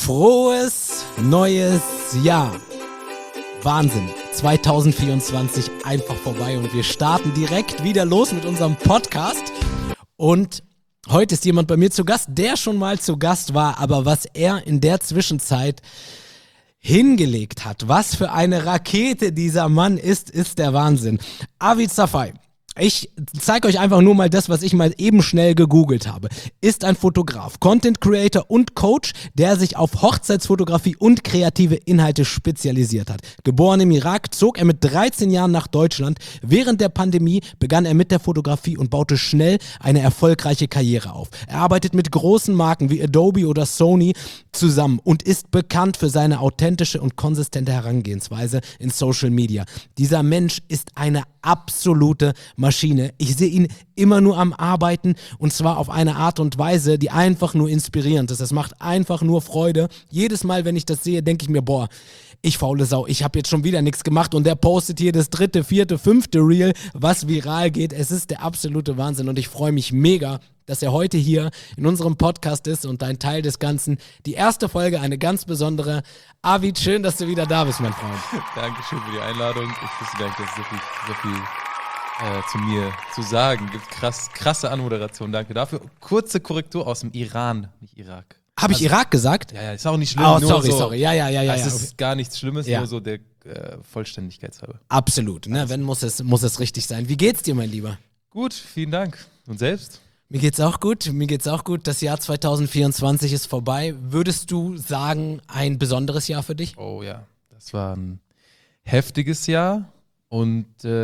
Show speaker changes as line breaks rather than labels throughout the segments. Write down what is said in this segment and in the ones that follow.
Frohes neues Jahr. Wahnsinn. 2024 einfach vorbei und wir starten direkt wieder los mit unserem Podcast. Und heute ist jemand bei mir zu Gast, der schon mal zu Gast war, aber was er in der Zwischenzeit hingelegt hat, was für eine Rakete dieser Mann ist der Wahnsinn. Avid Safai. Ich zeige euch einfach nur mal das, was ich mal eben schnell gegoogelt habe. Ist ein Fotograf, Content Creator und Coach, der sich auf Hochzeitsfotografie und kreative Inhalte spezialisiert hat. Geboren im Irak, zog er mit 13 Jahren nach Deutschland. Während der Pandemie begann er mit der Fotografie und baute schnell eine erfolgreiche Karriere auf. Er arbeitet mit großen Marken wie Adobe oder Sony zusammen und ist bekannt für seine authentische und konsistente Herangehensweise in Social Media. Dieser Mensch ist eine absolute Maschine. Ich sehe ihn immer nur am Arbeiten und zwar auf eine Art und Weise, die einfach nur inspirierend ist. Es macht einfach nur Freude. Jedes Mal, wenn ich das sehe, denke ich mir, boah, ich faule Sau, ich habe jetzt schon wieder nichts gemacht und der postet hier das 3., 4., 5. Reel, was viral geht. Es ist der absolute Wahnsinn und ich freue mich mega, dass er heute hier in unserem Podcast ist und ein Teil des Ganzen. Die erste Folge, eine ganz besondere. Avid, schön, dass du wieder da bist, mein Freund.
Dankeschön für die Einladung. Ich wusste gar nicht, dass es so viel zu mir zu sagen gibt. Krasse Anmoderation, danke dafür. Kurze Korrektur aus dem Iran, nicht Irak.
Habe ich Irak gesagt?
Ja, ist auch nicht schlimm.
Oh,
nur
sorry. Ja.
Es ist
Okay.
gar nichts Schlimmes,
Ja.
nur so der Vollständigkeitshalber.
Absolut, ne? Wenn muss es richtig sein. Wie geht's dir, mein Lieber?
Gut, vielen Dank. Und selbst?
Mir geht's auch gut. Das Jahr 2024 ist vorbei. Würdest du sagen, ein besonderes Jahr für dich?
Oh ja, das war ein heftiges Jahr und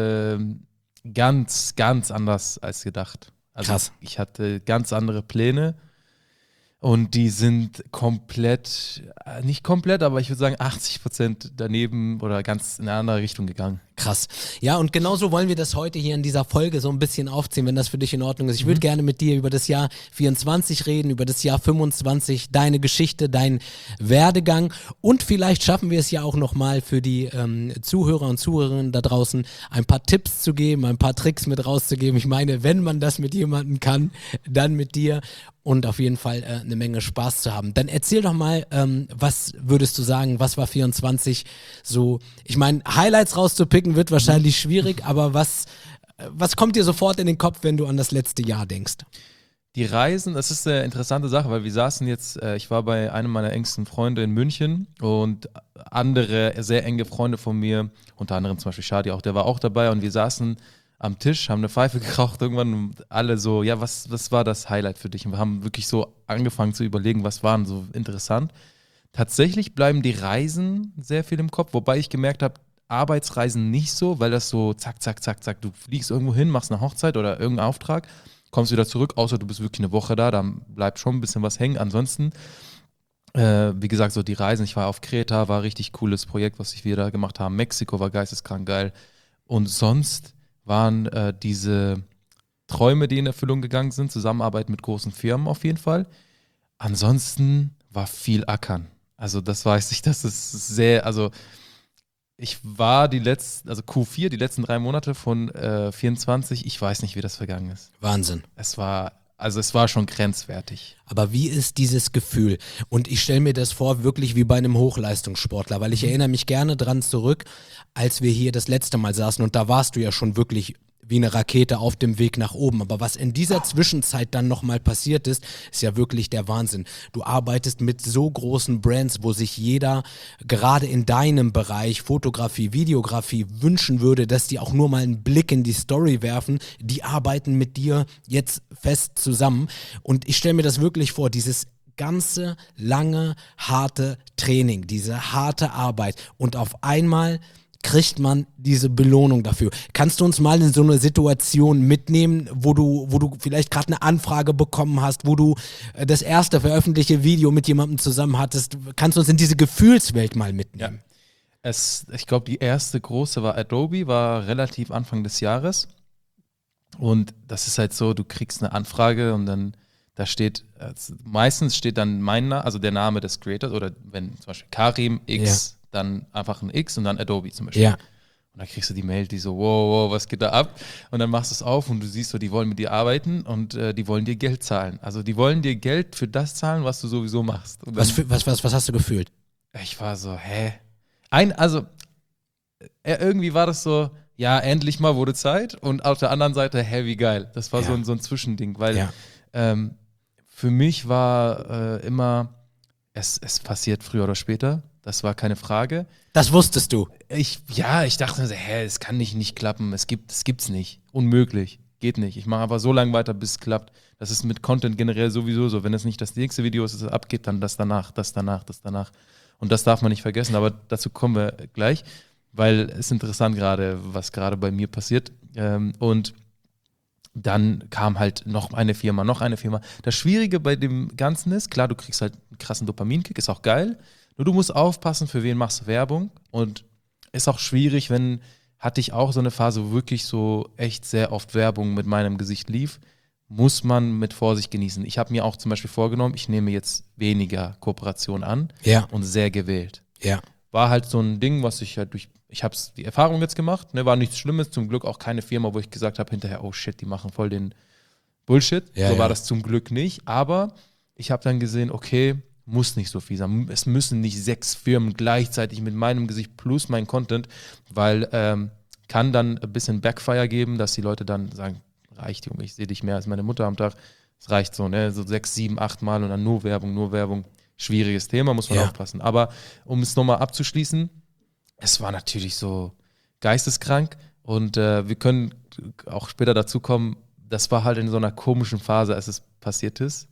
ganz, ganz anders als gedacht. Also
Krass.
Ich hatte ganz andere Pläne und die sind nicht komplett, aber ich würde sagen 80% daneben oder ganz in eine andere Richtung gegangen.
Krass. Ja, und genauso wollen wir das heute hier in dieser Folge so ein bisschen aufziehen, wenn das für dich in Ordnung ist. Ich würde gerne mit dir über das Jahr 24 reden, über das Jahr 25, deine Geschichte, dein Werdegang und vielleicht schaffen wir es ja auch nochmal für die Zuhörer und Zuhörerinnen da draußen ein paar Tipps zu geben, ein paar Tricks mit rauszugeben. Ich meine, wenn man das mit jemandem kann, dann mit dir und auf jeden Fall eine Menge Spaß zu haben. Dann erzähl doch mal, was würdest du sagen, was war 24 so, ich meine, Highlights rauszupicken wird wahrscheinlich schwierig, aber was kommt dir sofort in den Kopf, wenn du an das letzte Jahr denkst?
Die Reisen, das ist eine interessante Sache, weil wir saßen jetzt, ich war bei einem meiner engsten Freunde in München und andere sehr enge Freunde von mir, unter anderem zum Beispiel Shadi auch, der war auch dabei und wir saßen am Tisch, haben eine Pfeife geraucht irgendwann und alle so, ja, was war das Highlight für dich? Und wir haben wirklich so angefangen zu überlegen, was waren so interessant. Tatsächlich bleiben die Reisen sehr viel im Kopf, wobei ich gemerkt habe, Arbeitsreisen nicht so, weil das so zack, zack, zack, zack, du fliegst irgendwo hin, machst eine Hochzeit oder irgendeinen Auftrag, kommst wieder zurück, außer du bist wirklich eine Woche da, dann bleibt schon ein bisschen was hängen. Ansonsten, wie gesagt, so die Reisen, ich war auf Kreta, war ein richtig cooles Projekt, was wir da gemacht haben. Mexiko war geisteskrank geil. Und sonst waren diese Träume, die in Erfüllung gegangen sind, Zusammenarbeit mit großen Firmen auf jeden Fall. Ansonsten war viel Ackern. Also das weiß ich, das ist sehr, also ich war Q4, die letzten 3 Monate von 24, ich weiß nicht, wie das vergangen ist.
Wahnsinn.
Es war schon grenzwertig.
Aber wie ist dieses Gefühl? Und ich stelle mir das vor, wirklich wie bei einem Hochleistungssportler, weil ich erinnere mich gerne dran zurück, als wir hier das letzte Mal saßen und da warst du ja schon wirklich wie eine Rakete auf dem Weg nach oben. Aber was in dieser Zwischenzeit dann nochmal passiert ist, ist ja wirklich der Wahnsinn. Du arbeitest mit so großen Brands, wo sich jeder gerade in deinem Bereich Fotografie, Videografie wünschen würde, dass die auch nur mal einen Blick in die Story werfen. Die arbeiten mit dir jetzt fest zusammen. Und ich stelle mir das wirklich vor, dieses ganze lange, harte Training, diese harte Arbeit und auf einmal kriegt man diese Belohnung dafür. Kannst du uns mal in so eine Situation mitnehmen, wo du vielleicht gerade eine Anfrage bekommen hast, wo du das erste veröffentlichte Video mit jemandem zusammen hattest? Kannst du uns in diese Gefühlswelt mal mitnehmen?
Ja. Ich glaube, die erste große war Adobe, war relativ Anfang des Jahres. Und das ist halt so, du kriegst eine Anfrage und dann da steht, meistens steht dann also der Name des Creators oder wenn zum Beispiel Karim X, dann einfach ein X und dann Adobe zum Beispiel.
Ja.
Und dann kriegst du die Mail, die so, wow, was geht da ab? Und dann machst du es auf und du siehst so, die wollen mit dir arbeiten und die wollen dir Geld zahlen. Also die wollen dir Geld für das zahlen, was du sowieso machst. Und dann,
Was hast du gefühlt?
ich war so, hä? Irgendwie war das so, ja, endlich mal wurde Zeit. Und auf der anderen Seite, hä, wie geil. Das war so ein Zwischending, weil für mich war immer, es passiert früher oder später. Das war keine Frage.
Das wusstest du.
Ich dachte mir so, es kann nicht klappen. Es gibt's nicht. Unmöglich. Geht nicht. Ich mache aber so lange weiter, bis es klappt. Das ist mit Content generell sowieso so. Wenn es nicht das nächste Video ist, das abgeht, dann das danach, das danach, das danach. Und das darf man nicht vergessen. Aber dazu kommen wir gleich, weil es ist interessant gerade, was gerade bei mir passiert. Und dann kam halt noch eine Firma. Das Schwierige bei dem Ganzen ist, klar, du kriegst halt einen krassen Dopaminkick, ist auch geil. Nur du musst aufpassen, für wen machst du Werbung. Und ist auch schwierig, hatte ich auch so eine Phase, wo wirklich so echt sehr oft Werbung mit meinem Gesicht lief, muss man mit Vorsicht genießen. Ich habe mir auch zum Beispiel vorgenommen, ich nehme jetzt weniger Kooperation an und sehr gewählt.
Ja.
War halt so ein Ding, was ich halt ich habe die Erfahrung jetzt gemacht, ne, war nichts Schlimmes, zum Glück auch keine Firma, wo ich gesagt habe hinterher, oh shit, die machen voll den Bullshit. So war das zum Glück nicht, aber ich habe dann gesehen, okay, muss nicht so viel sein. Es müssen nicht 6 Firmen gleichzeitig mit meinem Gesicht plus mein Content, weil kann dann ein bisschen Backfire geben, dass die Leute dann sagen, reicht, Junge, ich sehe dich mehr als meine Mutter am Tag. Es reicht so, ne, so 6, 7, 8 Mal und dann nur Werbung. Schwieriges Thema, muss man aufpassen. Aber um es nochmal abzuschließen, es war natürlich so geisteskrank und wir können auch später dazu kommen, das war halt in so einer komischen Phase, als es passiert ist.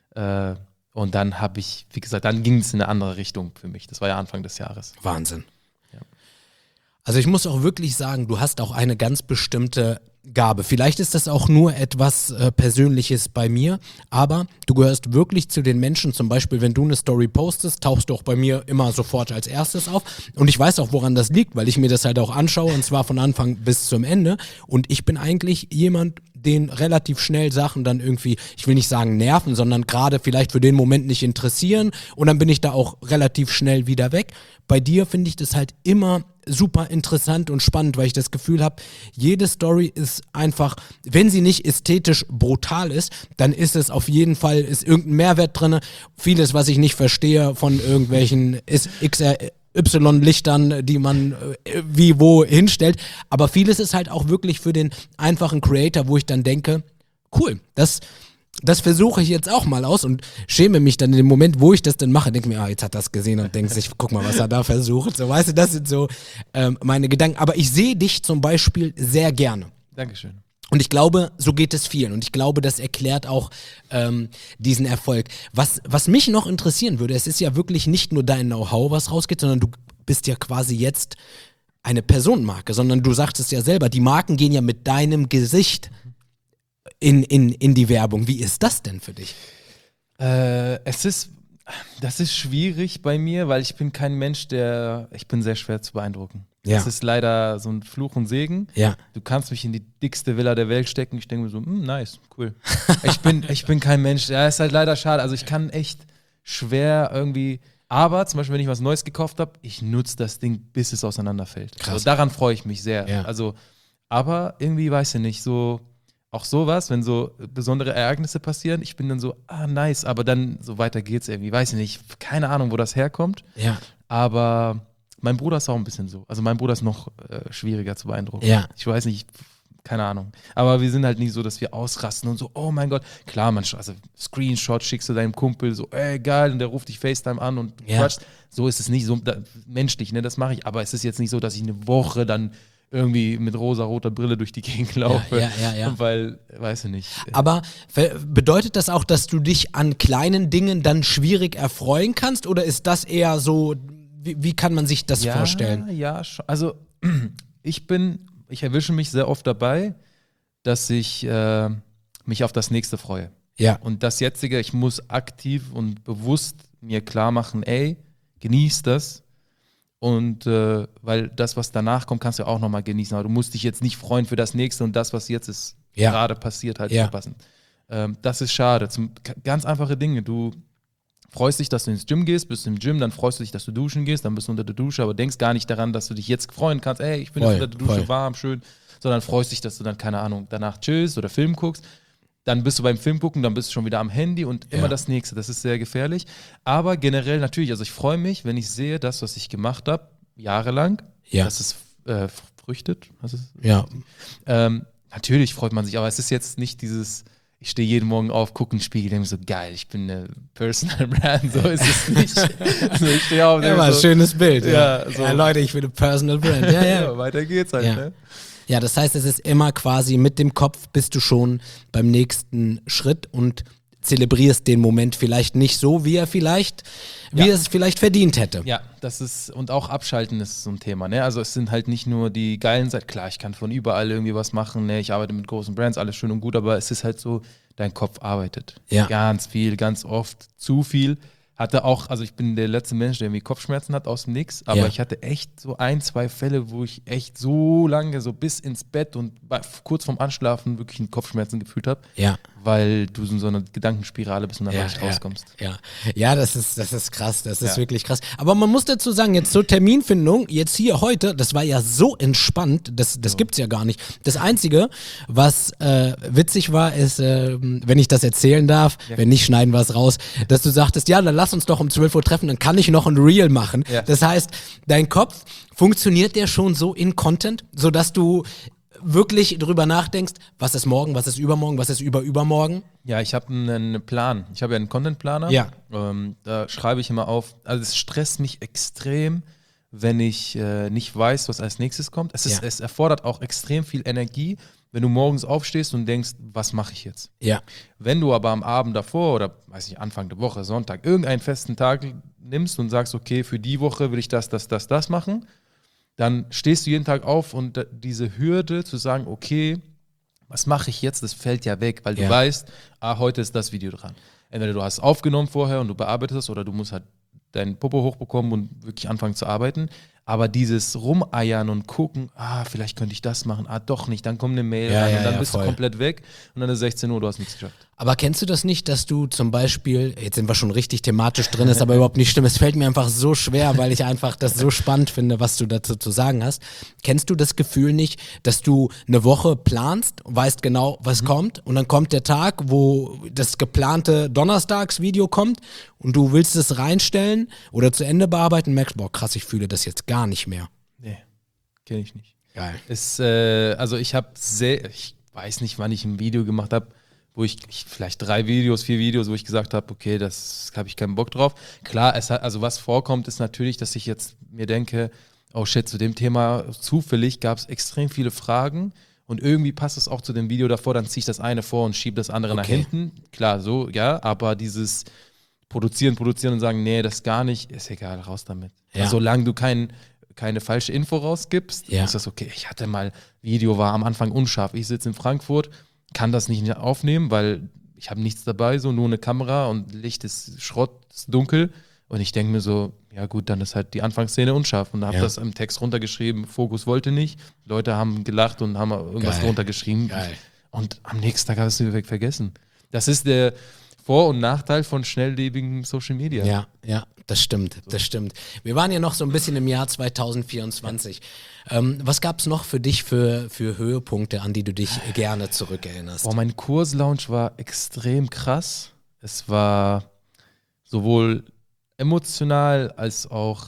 Und dann habe ich, wie gesagt, dann ging es in eine andere Richtung für mich. Das war ja Anfang des Jahres.
Wahnsinn.
Ja.
Also ich muss auch wirklich sagen, du hast auch eine ganz bestimmte Gabe. Vielleicht ist das auch nur etwas Persönliches bei mir, aber du gehörst wirklich zu den Menschen, zum Beispiel, wenn du eine Story postest, tauchst du auch bei mir immer sofort als erstes auf. Und ich weiß auch, woran das liegt, weil ich mir das halt auch anschaue, und zwar von Anfang bis zum Ende. Und ich bin eigentlich jemand, den relativ schnell Sachen dann irgendwie, ich will nicht sagen nerven, sondern gerade vielleicht für den Moment nicht interessieren, und dann bin ich da auch relativ schnell wieder weg. Bei dir finde ich das halt immer super interessant und spannend, weil ich das Gefühl habe, jede Story ist einfach, wenn sie nicht ästhetisch brutal ist, dann ist es auf jeden Fall, ist irgendein Mehrwert drin. Vieles, was ich nicht verstehe von irgendwelchen XY-Lichtern, die man wie wo hinstellt, aber vieles ist halt auch wirklich für den einfachen Creator, wo ich dann denke, cool, das versuche ich jetzt auch mal aus und schäme mich dann in dem Moment, wo ich das dann mache, denke mir, jetzt hat das gesehen und denkt sich, guck mal, was er da versucht. So, weißt du, das sind so meine Gedanken. Aber ich sehe dich zum Beispiel sehr gerne.
Dankeschön.
Und ich glaube, so geht es vielen. Und ich glaube, das erklärt auch diesen Erfolg. Was mich noch interessieren würde, es ist ja wirklich nicht nur dein Know-how, was rausgeht, sondern du bist ja quasi jetzt eine Personenmarke, sondern du sagst es ja selber, die Marken gehen ja mit deinem Gesicht in die Werbung. Wie ist das denn für dich?
Das ist schwierig bei mir, weil ich bin kein Mensch, ich bin sehr schwer zu beeindrucken.
Ja.
Das ist leider so ein Fluch und Segen.
Ja.
Du kannst mich in die dickste Villa der Welt stecken. Ich denke mir so, nice, cool. Ich bin kein Mensch. Ja, ist halt leider schade. Also ich kann echt schwer irgendwie, aber zum Beispiel, wenn ich was Neues gekauft habe, ich nutze das Ding, bis es auseinanderfällt.
Krass.
Also daran freue ich mich sehr.
Ja.
Also, aber irgendwie, weiß ich nicht, so auch sowas, wenn so besondere Ereignisse passieren, ich bin dann so, nice, aber dann so weiter geht's irgendwie, weiß ich nicht, keine Ahnung, wo das herkommt,
Ja.
aber mein Bruder ist auch ein bisschen so, also mein Bruder ist noch schwieriger zu beeindrucken.
Ja.
Ich weiß nicht, keine Ahnung, aber wir sind halt nicht so, dass wir ausrasten und so, oh mein Gott, klar, also Screenshot schickst du deinem Kumpel so, geil, und der ruft dich FaceTime an und quatscht, so ist es nicht, so menschlich, ne, das mache ich, aber es ist jetzt nicht so, dass ich eine Woche dann irgendwie mit rosa-roter Brille durch die Gegend laufe,
Ja.
weil, weiß ich nicht.
Aber bedeutet das auch, dass du dich an kleinen Dingen dann schwierig erfreuen kannst, oder ist das eher so, wie kann man sich das vorstellen?
Ja, schon. Also ich erwische mich sehr oft dabei, dass ich mich auf das Nächste freue.
Ja.
Und das Jetzige, ich muss aktiv und bewusst mir klar machen, genieß das. Und weil das, was danach kommt, kannst du auch nochmal genießen. Aber du musst dich jetzt nicht freuen für das Nächste und das, was jetzt ist, gerade passiert, halt verpassen. Das ist schade. Ganz einfache Dinge. Du freust dich, dass du ins Gym gehst, bist im Gym, dann freust du dich, dass du duschen gehst, dann bist du unter der Dusche, aber denkst gar nicht daran, dass du dich jetzt freuen kannst, ey, ich bin jetzt unter der Dusche, warm, schön, sondern freust dich, dass du dann, keine Ahnung, danach chillst oder Film guckst. Dann bist du beim Film gucken, dann bist du schon wieder am Handy und immer das Nächste. Das ist sehr gefährlich. Aber generell natürlich, also ich freue mich, wenn ich sehe, das, was ich gemacht habe, jahrelang, dass es früchtet.
Ja.
Natürlich freut man sich, aber es ist jetzt nicht dieses, ich stehe jeden Morgen auf, gucke in den Spiegel, denke mir so, geil, ich bin eine Personal Brand, so ist es nicht. Also ich stehe auf,
Ja, war ein schönes Bild.
Ja, so.
Ja, Leute, ich bin eine Personal Brand. Ja,
Ja, weiter geht's halt,
Ja.
ne?
Ja, das heißt, es ist immer quasi mit dem Kopf bist du schon beim nächsten Schritt und zelebrierst den Moment vielleicht nicht so, wie er es vielleicht verdient hätte.
Ja, das ist, und auch Abschalten ist so ein Thema, ne? Also es sind halt nicht nur die geilen Seiten, klar, ich kann von überall irgendwie was machen, ne? Ich arbeite mit großen Brands, alles schön und gut, aber es ist halt so, dein Kopf arbeitet.
Ja.
Ganz viel, ganz oft, zu viel. Hatte auch, also ich bin der letzte Mensch, der irgendwie Kopfschmerzen hat aus dem Nix, aber ich hatte echt so 1, 2 Fälle, wo ich echt so lange, so bis ins Bett und kurz vorm Anschlafen wirklich einen Kopfschmerzen gefühlt habe,
Ja.
weil du in so einer Gedankenspirale bist und dann nicht rauskommst.
Ja, das ist krass, das ist wirklich krass. Aber man muss dazu sagen, jetzt zur Terminfindung, jetzt hier heute, das war ja so entspannt, das gibt's ja gar nicht. Das Einzige, was witzig war, ist, wenn ich das erzählen darf, wenn nicht, schneiden wir es raus, dass du sagtest, ja, dann lass uns doch um 12 Uhr treffen, dann kann ich noch ein Reel machen.
Ja.
Das heißt, dein Kopf, funktioniert der schon so in Content, sodass du wirklich drüber nachdenkst, was ist morgen, was ist übermorgen, was ist übermorgen?
Ja, ich habe einen Plan. Ich habe ja einen Content-Planer.
Ja.
Da schreibe ich immer auf. Also es stresst mich extrem, wenn ich nicht weiß, was als nächstes kommt. Es erfordert auch extrem viel Energie, wenn du morgens aufstehst und denkst, was mache ich jetzt?
Ja.
Wenn du aber am Abend davor oder, weiß ich, Anfang der Woche, Sonntag, irgendeinen festen Tag nimmst und sagst, okay, für die Woche will ich das machen, dann stehst du jeden Tag auf und diese Hürde zu sagen, okay, was mache ich jetzt, das fällt ja weg, weil du weißt, heute ist das Video dran. Entweder du hast es aufgenommen vorher und du bearbeitest es oder du musst halt deinen Popo hochbekommen und wirklich anfangen zu arbeiten. Aber dieses Rumeiern und gucken, vielleicht könnte ich das machen, doch nicht, dann kommt eine Mail rein und dann bist du komplett weg und dann ist 16 Uhr, du hast nichts geschafft.
Aber kennst du das nicht, dass du zum Beispiel, jetzt sind wir schon richtig thematisch drin, ist aber überhaupt nicht schlimm, es fällt mir einfach so schwer, weil ich einfach das so spannend finde, was du dazu zu sagen hast. Kennst du das Gefühl nicht, dass du eine Woche planst, weißt genau, was kommt und dann kommt der Tag, wo das geplante Donnerstagsvideo kommt und du willst es reinstellen oder zu Ende bearbeiten und merkst, boah krass, ich fühle das jetzt gar nicht mehr.
Nee, kenne ich nicht.
Geil.
Also ich weiß nicht, wann ich ein Video gemacht habe, wo ich vielleicht 3 Videos, 4 Videos, wo ich gesagt habe, okay, das habe ich keinen Bock drauf. Klar, also was vorkommt, ist natürlich, dass ich jetzt mir denke, oh shit, zu dem Thema zufällig gab es extrem viele Fragen und irgendwie passt es auch zu dem Video davor, dann ziehe ich das eine vor und schiebe das andere nach hinten. Klar, so, ja, aber dieses produzieren und sagen, nee, das gar nicht, ist egal, raus damit.
Ja.
Solange du keine falsche Info rausgibst, ist das okay. Ich hatte mal, Video war am Anfang unscharf. Ich sitze in Frankfurt, kann das nicht aufnehmen, weil ich habe nichts dabei, so nur eine Kamera und Licht ist Schrott, ist dunkel. Und ich denke mir so, ja gut, dann ist halt die Anfangsszene unscharf. Und habe das im Text runtergeschrieben, Fokus wollte nicht. Leute haben gelacht und haben irgendwas drunter geschrieben.
Geil.
Und am nächsten Tag hast du es vergessen. Das ist der Vor- und Nachteil von schnelllebigen Social Media.
Ja, das stimmt. Wir waren ja noch so ein bisschen im Jahr 2024. Was gab es noch für dich für Höhepunkte, an die du dich gerne zurückerinnerst?
Boah, mein Kurslaunch war extrem krass. Es war sowohl emotional als auch,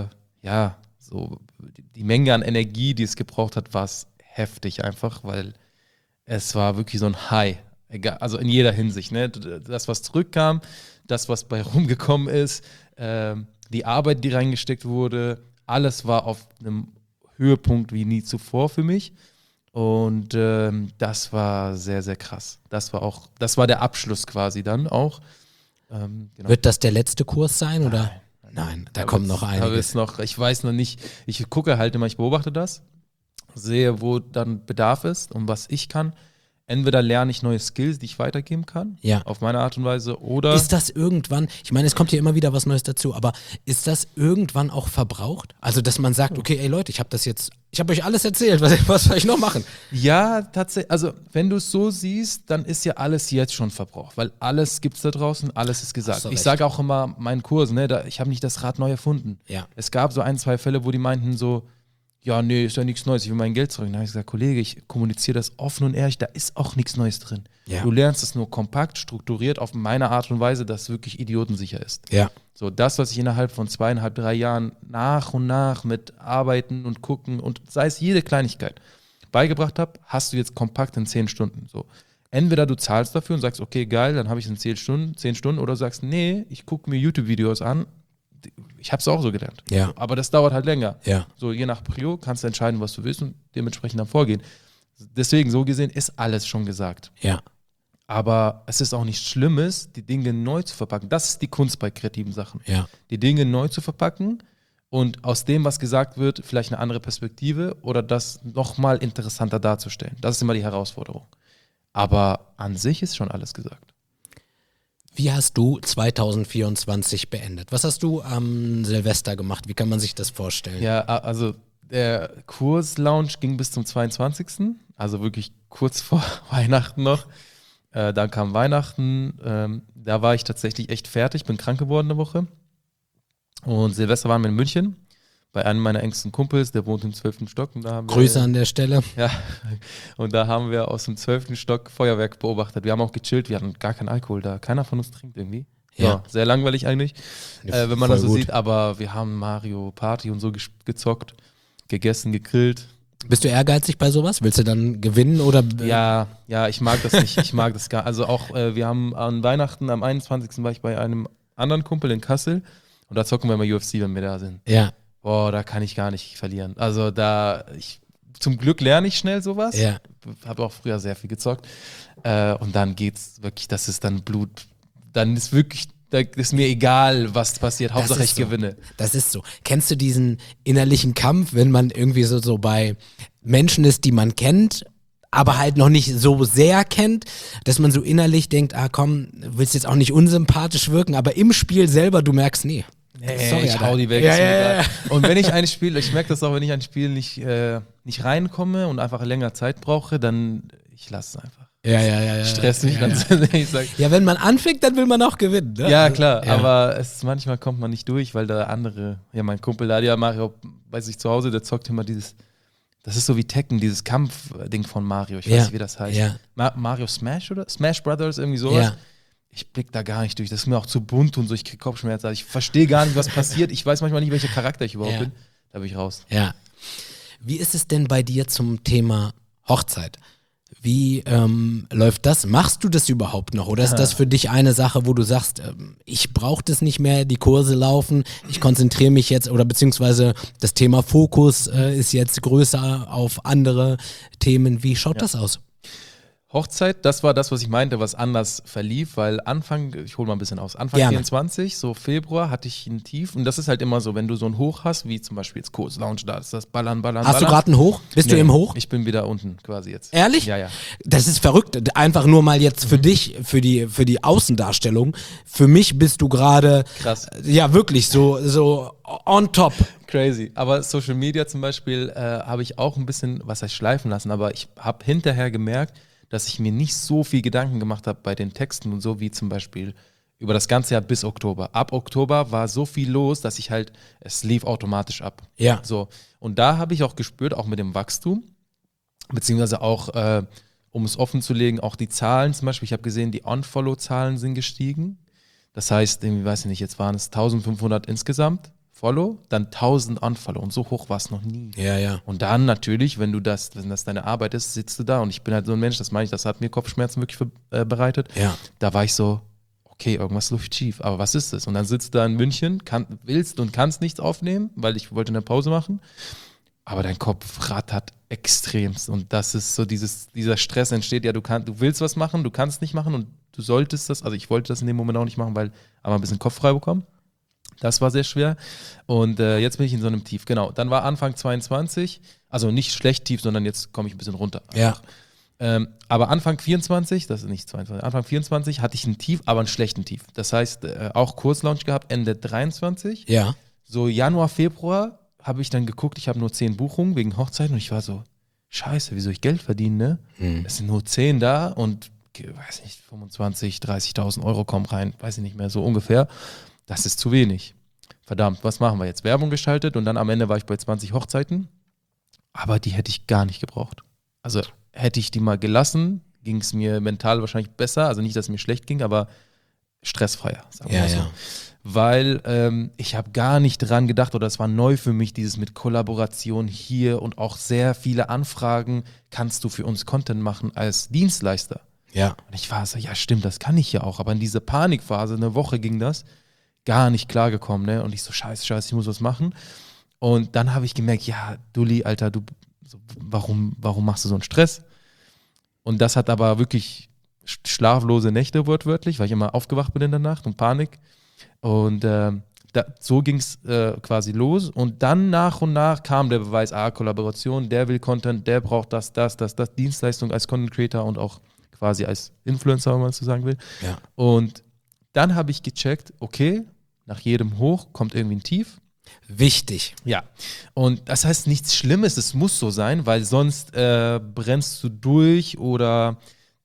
so die Menge an Energie, die es gebraucht hat, war es heftig einfach, weil es war wirklich so ein High. Egal, also in jeder Hinsicht, ne? Das, was zurückkam, das, was bei rumgekommen ist, die Arbeit, die reingesteckt wurde, alles war auf einem Höhepunkt wie nie zuvor für mich. Und das war sehr, sehr krass. Das war der Abschluss quasi dann auch. Genau.
Wird das der letzte Kurs sein oder? Nein, da kommt noch einiges.
Ich weiß noch nicht, ich gucke halt immer, ich beobachte das, sehe, wo dann Bedarf ist und was ich kann. entweder lerne ich neue Skills, die ich weitergeben kann,
Ja.
auf meine Art und Weise, oder
Ist das irgendwann, ich meine, es kommt hier immer wieder was Neues dazu, aber ist das irgendwann auch verbraucht? Also, dass man sagt, okay, ey Leute, ich habe euch alles erzählt, was soll ich noch machen?
ja, tatsächlich, also wenn du es so siehst, dann ist ja alles jetzt schon verbraucht, weil alles gibt's da draußen, alles ist gesagt.
Hast du
Ich
recht.
sage auch immer meinen Kursen, ne, ich habe nicht das Rad neu erfunden.
Ja.
Es gab so 1, 2 Fälle, wo die meinten so, ja, nee, ist ja nichts Neues, ich will mein Geld zurück. Dann habe ich gesagt, Kollege, ich kommuniziere das offen und ehrlich, da ist auch nichts Neues drin.
Ja.
Du lernst es nur kompakt, strukturiert auf meine Art und Weise, dass es wirklich idiotensicher ist.
Ja.
So, das, was ich innerhalb von 2,5, 3 Jahren nach und nach mit Arbeiten und Gucken und sei es jede Kleinigkeit beigebracht habe, hast du jetzt kompakt in 10 Stunden. So. Entweder du zahlst dafür und sagst, okay, geil, dann habe ich es in 10 Stunden, oder du sagst, nee, ich gucke mir YouTube-Videos an. Ich habe es auch so gelernt.
Ja.
Aber das dauert halt länger.
Ja.
So, je nach Prio kannst du entscheiden, was du willst und dementsprechend dann vorgehen. Deswegen, so gesehen, ist alles schon gesagt.
Ja.
Aber es ist auch nichts Schlimmes, die Dinge neu zu verpacken. Das ist die Kunst bei kreativen Sachen.
Ja.
Die Dinge neu zu verpacken und aus dem, was gesagt wird, vielleicht eine andere Perspektive oder das nochmal interessanter darzustellen. Das ist immer die Herausforderung. Aber an sich ist schon alles gesagt.
Wie hast du 2024 beendet? Was hast du am Silvester gemacht? Wie kann man sich das vorstellen?
Ja, also der Kurslaunch ging bis zum 22., also wirklich kurz vor Weihnachten noch. Dann kam Weihnachten, da war ich tatsächlich echt fertig, bin krank geworden eine Woche. Und Silvester waren wir in München bei einem meiner engsten Kumpels, der wohnt im 12. Stock. Und da haben
Grüße an der Stelle.
Ja, und da haben wir aus dem 12. Stock Feuerwerk beobachtet. Wir haben auch gechillt, wir hatten gar keinen Alkohol da. Keiner von uns trinkt irgendwie.
Ja.
Sehr langweilig eigentlich,
Ja,
wenn man
voll
das so
gut.
sieht. Aber wir haben Mario Party und so gezockt, gegessen, gegrillt.
Bist du ehrgeizig bei sowas? Willst du dann gewinnen oder?
Ja, ich mag das nicht. Ich mag das gar. Also auch, wir haben an Weihnachten, am 21. war ich bei einem anderen Kumpel in Kassel und da zocken wir immer UFC, wenn wir da sind.
Ja.
Boah, da kann ich gar nicht verlieren. Also zum Glück lerne ich schnell sowas.
Ja.
Habe auch früher sehr viel gezockt. Und dann geht's wirklich, das ist dann Blut. Dann ist wirklich, da ist mir egal, was passiert. Hauptsache
Das
ich
ist so.
gewinne.
Das ist so. Kennst du diesen innerlichen Kampf, wenn man irgendwie so bei Menschen ist, die man kennt, aber halt noch nicht so sehr kennt, dass man so innerlich denkt, komm, willst jetzt auch nicht unsympathisch wirken, aber im Spiel selber, du merkst, nee. Sorry,
Ich
Alter.
hau die weg.
Ja,
ist mir
ja,
egal.
ja.
Und wenn ich ein Spiel, ich merke das auch, wenn ich ein Spiel nicht reinkomme und einfach länger Zeit brauche, dann ich lasse es einfach.
Ja.
Stress mich
ja,
ganz
ja.
ehrlich. Ich sag,
Ja, wenn man anfängt, dann will man auch gewinnen. Ne?
ja, klar,
Ja.
aber manchmal kommt man nicht durch, weil da andere, ja, mein Kumpel da, der Mario, bei sich zu Hause, der zockt immer das ist so wie Tekken, dieses Kampfding von Mario, ich weiß nicht, wie das heißt.
Ja.
Mario Smash oder? Smash Brothers, irgendwie sowas.
Ja.
Ich blick da gar nicht durch, das ist mir auch zu bunt und so, ich krieg Kopfschmerzen, ich verstehe gar nicht, was passiert, ich weiß manchmal nicht, welcher Charakter ich überhaupt
Ja.
bin, da bin ich raus.
Ja. Wie ist es denn bei dir zum Thema Hochzeit? Wie läuft das? Machst du das überhaupt noch? Oder ist das für dich eine Sache, wo du sagst, ich brauche das nicht mehr, die Kurse laufen, ich konzentriere mich jetzt oder beziehungsweise das Thema Fokus ist jetzt größer auf andere Themen. Wie schaut das aus?
Hochzeit, das war das, was ich meinte, was anders verlief, weil ich hole mal ein bisschen aus, Anfang
Gerne.
24, so Februar, hatte ich ein Tief und das ist halt immer so, wenn du so ein Hoch hast, wie zum Beispiel jetzt Kurs-Lounge, da ist das Ballern.
Hast du gerade einen Hoch? Bist du im Hoch?
Ich bin wieder unten quasi jetzt.
Ehrlich?
Ja.
Das ist verrückt. Einfach nur mal jetzt für dich, für die Außendarstellung. Für mich bist du gerade,
Krass.
ja wirklich so on top.
Crazy. Aber Social Media zum Beispiel habe ich auch ein bisschen, was heißt schleifen lassen, aber ich habe hinterher gemerkt, dass ich mir nicht so viel Gedanken gemacht habe bei den Texten und so, wie zum Beispiel über das ganze Jahr bis Oktober. Ab Oktober war so viel los, dass es lief automatisch ab.
Ja.
So. Und da habe ich auch gespürt, auch mit dem Wachstum, beziehungsweise auch, um es offen zu legen, auch die Zahlen zum Beispiel, ich habe gesehen, die Unfollow-Zahlen sind gestiegen. Das heißt, irgendwie, weiß ich nicht, jetzt waren es 1500 insgesamt Follow, dann 1000 Unfollow und so hoch war es noch nie.
Ja.
Und dann natürlich, wenn das deine Arbeit ist, sitzt du da und ich bin halt so ein Mensch, das hat mir Kopfschmerzen wirklich bereitet.
Ja.
Da war ich so, okay, irgendwas läuft schief, aber was ist das? Und dann sitzt du da in München, willst und kannst nichts aufnehmen, weil ich wollte eine Pause machen, aber dein Kopf rattert extremst und das ist so dieser Stress entsteht, ja, du willst was machen, du kannst nicht machen und du solltest das, also ich wollte das in dem Moment auch nicht machen, weil aber ein bisschen Kopf frei bekommen. Das war sehr schwer und jetzt bin ich in so einem Tief, genau. Dann war Anfang 22, also nicht schlecht tief, sondern jetzt komme ich ein bisschen runter.
Ja.
Aber Anfang 24, das ist nicht 22, Anfang 24 hatte ich ein Tief, aber einen schlechten Tief. Das heißt, auch Kurslaunch gehabt, Ende 23.
Ja.
So Januar, Februar habe ich dann geguckt, ich habe nur 10 Buchungen wegen Hochzeiten und ich war so, scheiße, wie soll ich Geld verdienen, ne? Es sind nur 10 da und, weiß nicht, 25, 30.000 Euro kommen rein, weiß ich nicht mehr, so ungefähr. Das ist zu wenig. Verdammt, was machen wir jetzt? Werbung geschaltet und dann am Ende war ich bei 20 Hochzeiten, aber die hätte ich gar nicht gebraucht. Also hätte ich die mal gelassen, ging es mir mental wahrscheinlich besser, also nicht, dass es mir schlecht ging, aber stressfreier, sagen wir mal so.
Ja.
Weil ich habe gar nicht dran gedacht oder es war neu für mich, dieses mit Kollaboration hier und auch sehr viele Anfragen, kannst du für uns Content machen als Dienstleister?
Ja.
Und ich war so, ja stimmt, das kann ich ja auch, aber in dieser Panikphase, eine Woche ging das, gar nicht klargekommen, ne? Und ich so, scheiße, ich muss was machen. Und dann habe ich gemerkt, ja, Dulli, Alter, warum machst du so einen Stress? Und das hat aber wirklich schlaflose Nächte wortwörtlich, weil ich immer aufgewacht bin in der Nacht und Panik. Und so ging es quasi los. Und dann nach und nach kam der Beweis, Kollaboration, der will Content, der braucht das, Dienstleistung als Content Creator und auch quasi als Influencer, wenn man es so sagen will.
Ja.
Und dann habe ich gecheckt, okay, nach jedem Hoch kommt irgendwie ein Tief.
Wichtig.
Ja, und das heißt nichts Schlimmes, es muss so sein, weil sonst brennst du durch oder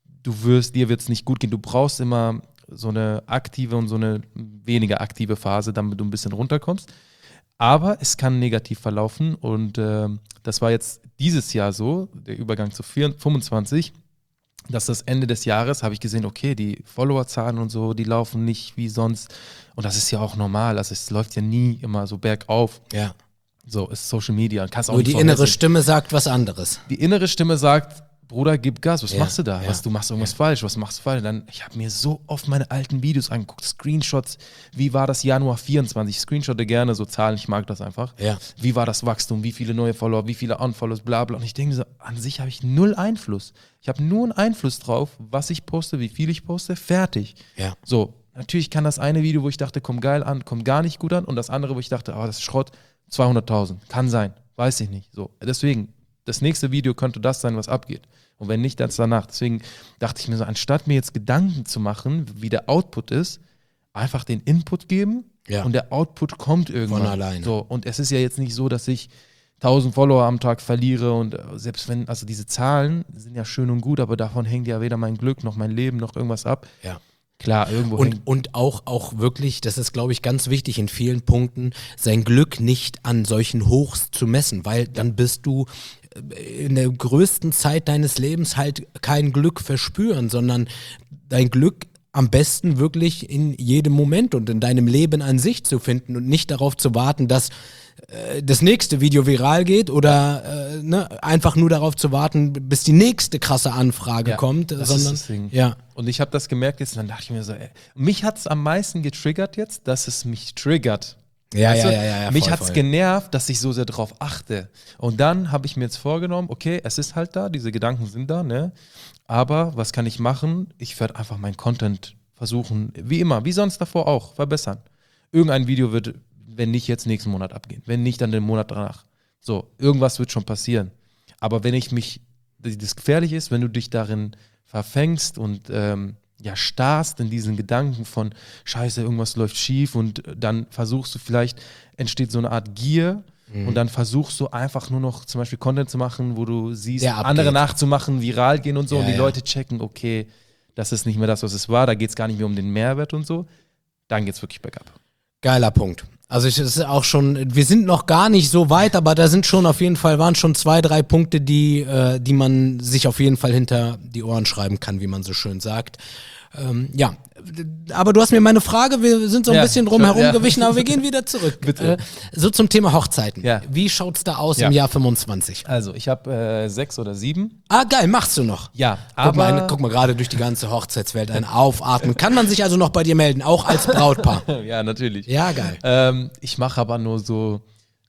dir wird es nicht gut gehen. Du brauchst immer so eine aktive und so eine weniger aktive Phase, damit du ein bisschen runterkommst. Aber es kann negativ verlaufen und das war jetzt dieses Jahr so, der Übergang zu 25, dass das Ende des Jahres habe ich gesehen, okay, die Followerzahlen und so, die laufen nicht wie sonst. Und das ist ja auch normal. Also es läuft ja nie immer so bergauf.
Ja.
So ist Social Media. Kannst auch
Nur
nicht
die innere
vorhersehen.
Stimme sagt was anderes.
Die innere Stimme sagt, Bruder, gib Gas, was machst du da?
Ja.
Du machst irgendwas falsch, was machst du falsch? Dann, ich habe mir so oft meine alten Videos angeguckt, Screenshots, wie war das Januar 24? Ich screenshotte gerne so Zahlen, ich mag das einfach.
Ja.
Wie war das Wachstum, wie viele neue Follower, wie viele Unfollows, bla bla. Und ich denke so, an sich habe ich null Einfluss. Ich habe nur einen Einfluss drauf, was ich poste, wie viel ich poste, fertig.
Ja.
So, natürlich kann das eine Video, wo ich dachte, kommt geil an, kommt gar nicht gut an und das andere, wo ich dachte, das ist Schrott, 200.000, kann sein, weiß ich nicht. So, deswegen, das nächste Video könnte das sein, was abgeht. Und wenn nicht, dann danach. Deswegen dachte ich mir so, anstatt mir jetzt Gedanken zu machen, wie der Output ist, einfach den Input geben und der Output kommt irgendwann.
Von alleine.
So, und es ist ja jetzt nicht so, dass ich 1000 Follower am Tag verliere und selbst wenn, also diese Zahlen sind ja schön und gut, aber davon hängt ja weder mein Glück noch mein Leben noch irgendwas ab.
Ja.
Klar, irgendwo
Und auch wirklich, das ist, glaube ich, ganz wichtig in vielen Punkten, sein Glück nicht an solchen Hochs zu messen, weil dann bist du in der größten Zeit deines Lebens halt kein Glück verspüren, sondern dein Glück am besten wirklich in jedem Moment und in deinem Leben an sich zu finden und nicht darauf zu warten, dass das nächste Video viral geht oder einfach nur darauf zu warten, bis die nächste krasse Anfrage kommt,
das
sondern
ist das Ding.
ja.
Und ich habe das gemerkt jetzt und dann dachte ich mir so, mich hat es am meisten getriggert jetzt, dass es mich triggert.
Ja,
Weißt du?
ja.
Mich
voll,
hat es
voll.
genervt, dass ich so sehr drauf achte. Und dann habe ich mir jetzt vorgenommen, okay, es ist halt da, diese Gedanken sind da, ne? Aber was kann ich machen? Ich werde einfach meinen Content versuchen, wie immer, wie sonst davor auch, verbessern. Irgendein Video wird, wenn nicht jetzt nächsten Monat abgehen, wenn nicht dann den Monat danach. So, irgendwas wird schon passieren. Aber wenn das gefährlich ist, wenn du dich darin verfängst und starrst in diesen Gedanken von Scheiße, irgendwas läuft schief und dann versuchst du vielleicht, entsteht so eine Art Gier und dann versuchst du einfach nur noch zum Beispiel Content zu machen, wo du siehst,
Der abgeht.
andere nachzumachen, viral gehen und so
Ja,
und die
ja.
Leute checken, okay, das ist nicht mehr das, was es war, da geht es gar nicht mehr um den Mehrwert und so, dann geht es wirklich bergab.
Geiler Punkt. Also es ist auch schon, wir sind noch gar nicht so weit, aber da sind schon auf jeden Fall, waren schon 2, 3 Punkte, die man sich auf jeden Fall hinter die Ohren schreiben kann, wie man so schön sagt. Ja, aber du hast mir meine Frage, wir sind so ein
Ja,
bisschen drum
schon,
herum
ja.
gewichen, aber wir gehen wieder zurück.
Bitte.
So zum Thema Hochzeiten.
Ja.
Wie schaut's da aus
Ja.
im Jahr 25?
Also, ich habe 6 oder 7.
Ah, geil, machst du noch?
Ja,
Guck mal gerade durch die ganze Hochzeitswelt ein Aufatmen. Kann man sich also noch bei dir melden, auch als Brautpaar?
Ja, natürlich.
Ja, geil.
Ich mache aber nur so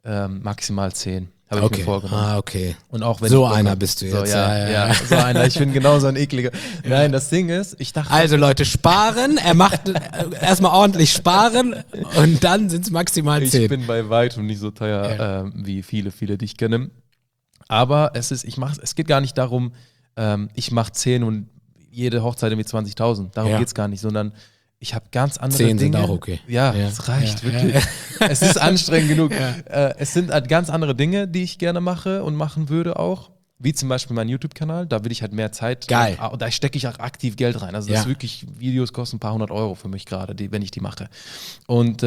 maximal 10. Habe ich mir vorgenommen.
Ah, okay.
Und auch wenn
So
ich Bock
einer
hab.
bist du
So,
jetzt.
ja, so einer. Ich bin genauso ein ekliger. Nein, das Ding ist, ich dachte,
Also Leute, sparen. Er macht erstmal ordentlich sparen und dann sind es maximal
ich
10.
bin bei weitem nicht so teuer wie viele, die ich kenne. Aber es geht gar nicht darum, ich mache 10 und jede Hochzeit mit 20.000. Darum geht es gar nicht, sondern ich habe ganz andere
10
Dinge.
sind auch okay.
Ja, es reicht wirklich. Es ist anstrengend genug. Es sind halt ganz andere Dinge, die ich gerne mache und machen würde auch. Wie zum Beispiel mein YouTube-Kanal. Da will ich halt mehr Zeit.
Geil.
Und da stecke ich auch aktiv Geld rein. Also das ist wirklich, Videos kosten ein paar 100 € für mich gerade, wenn ich die mache. Und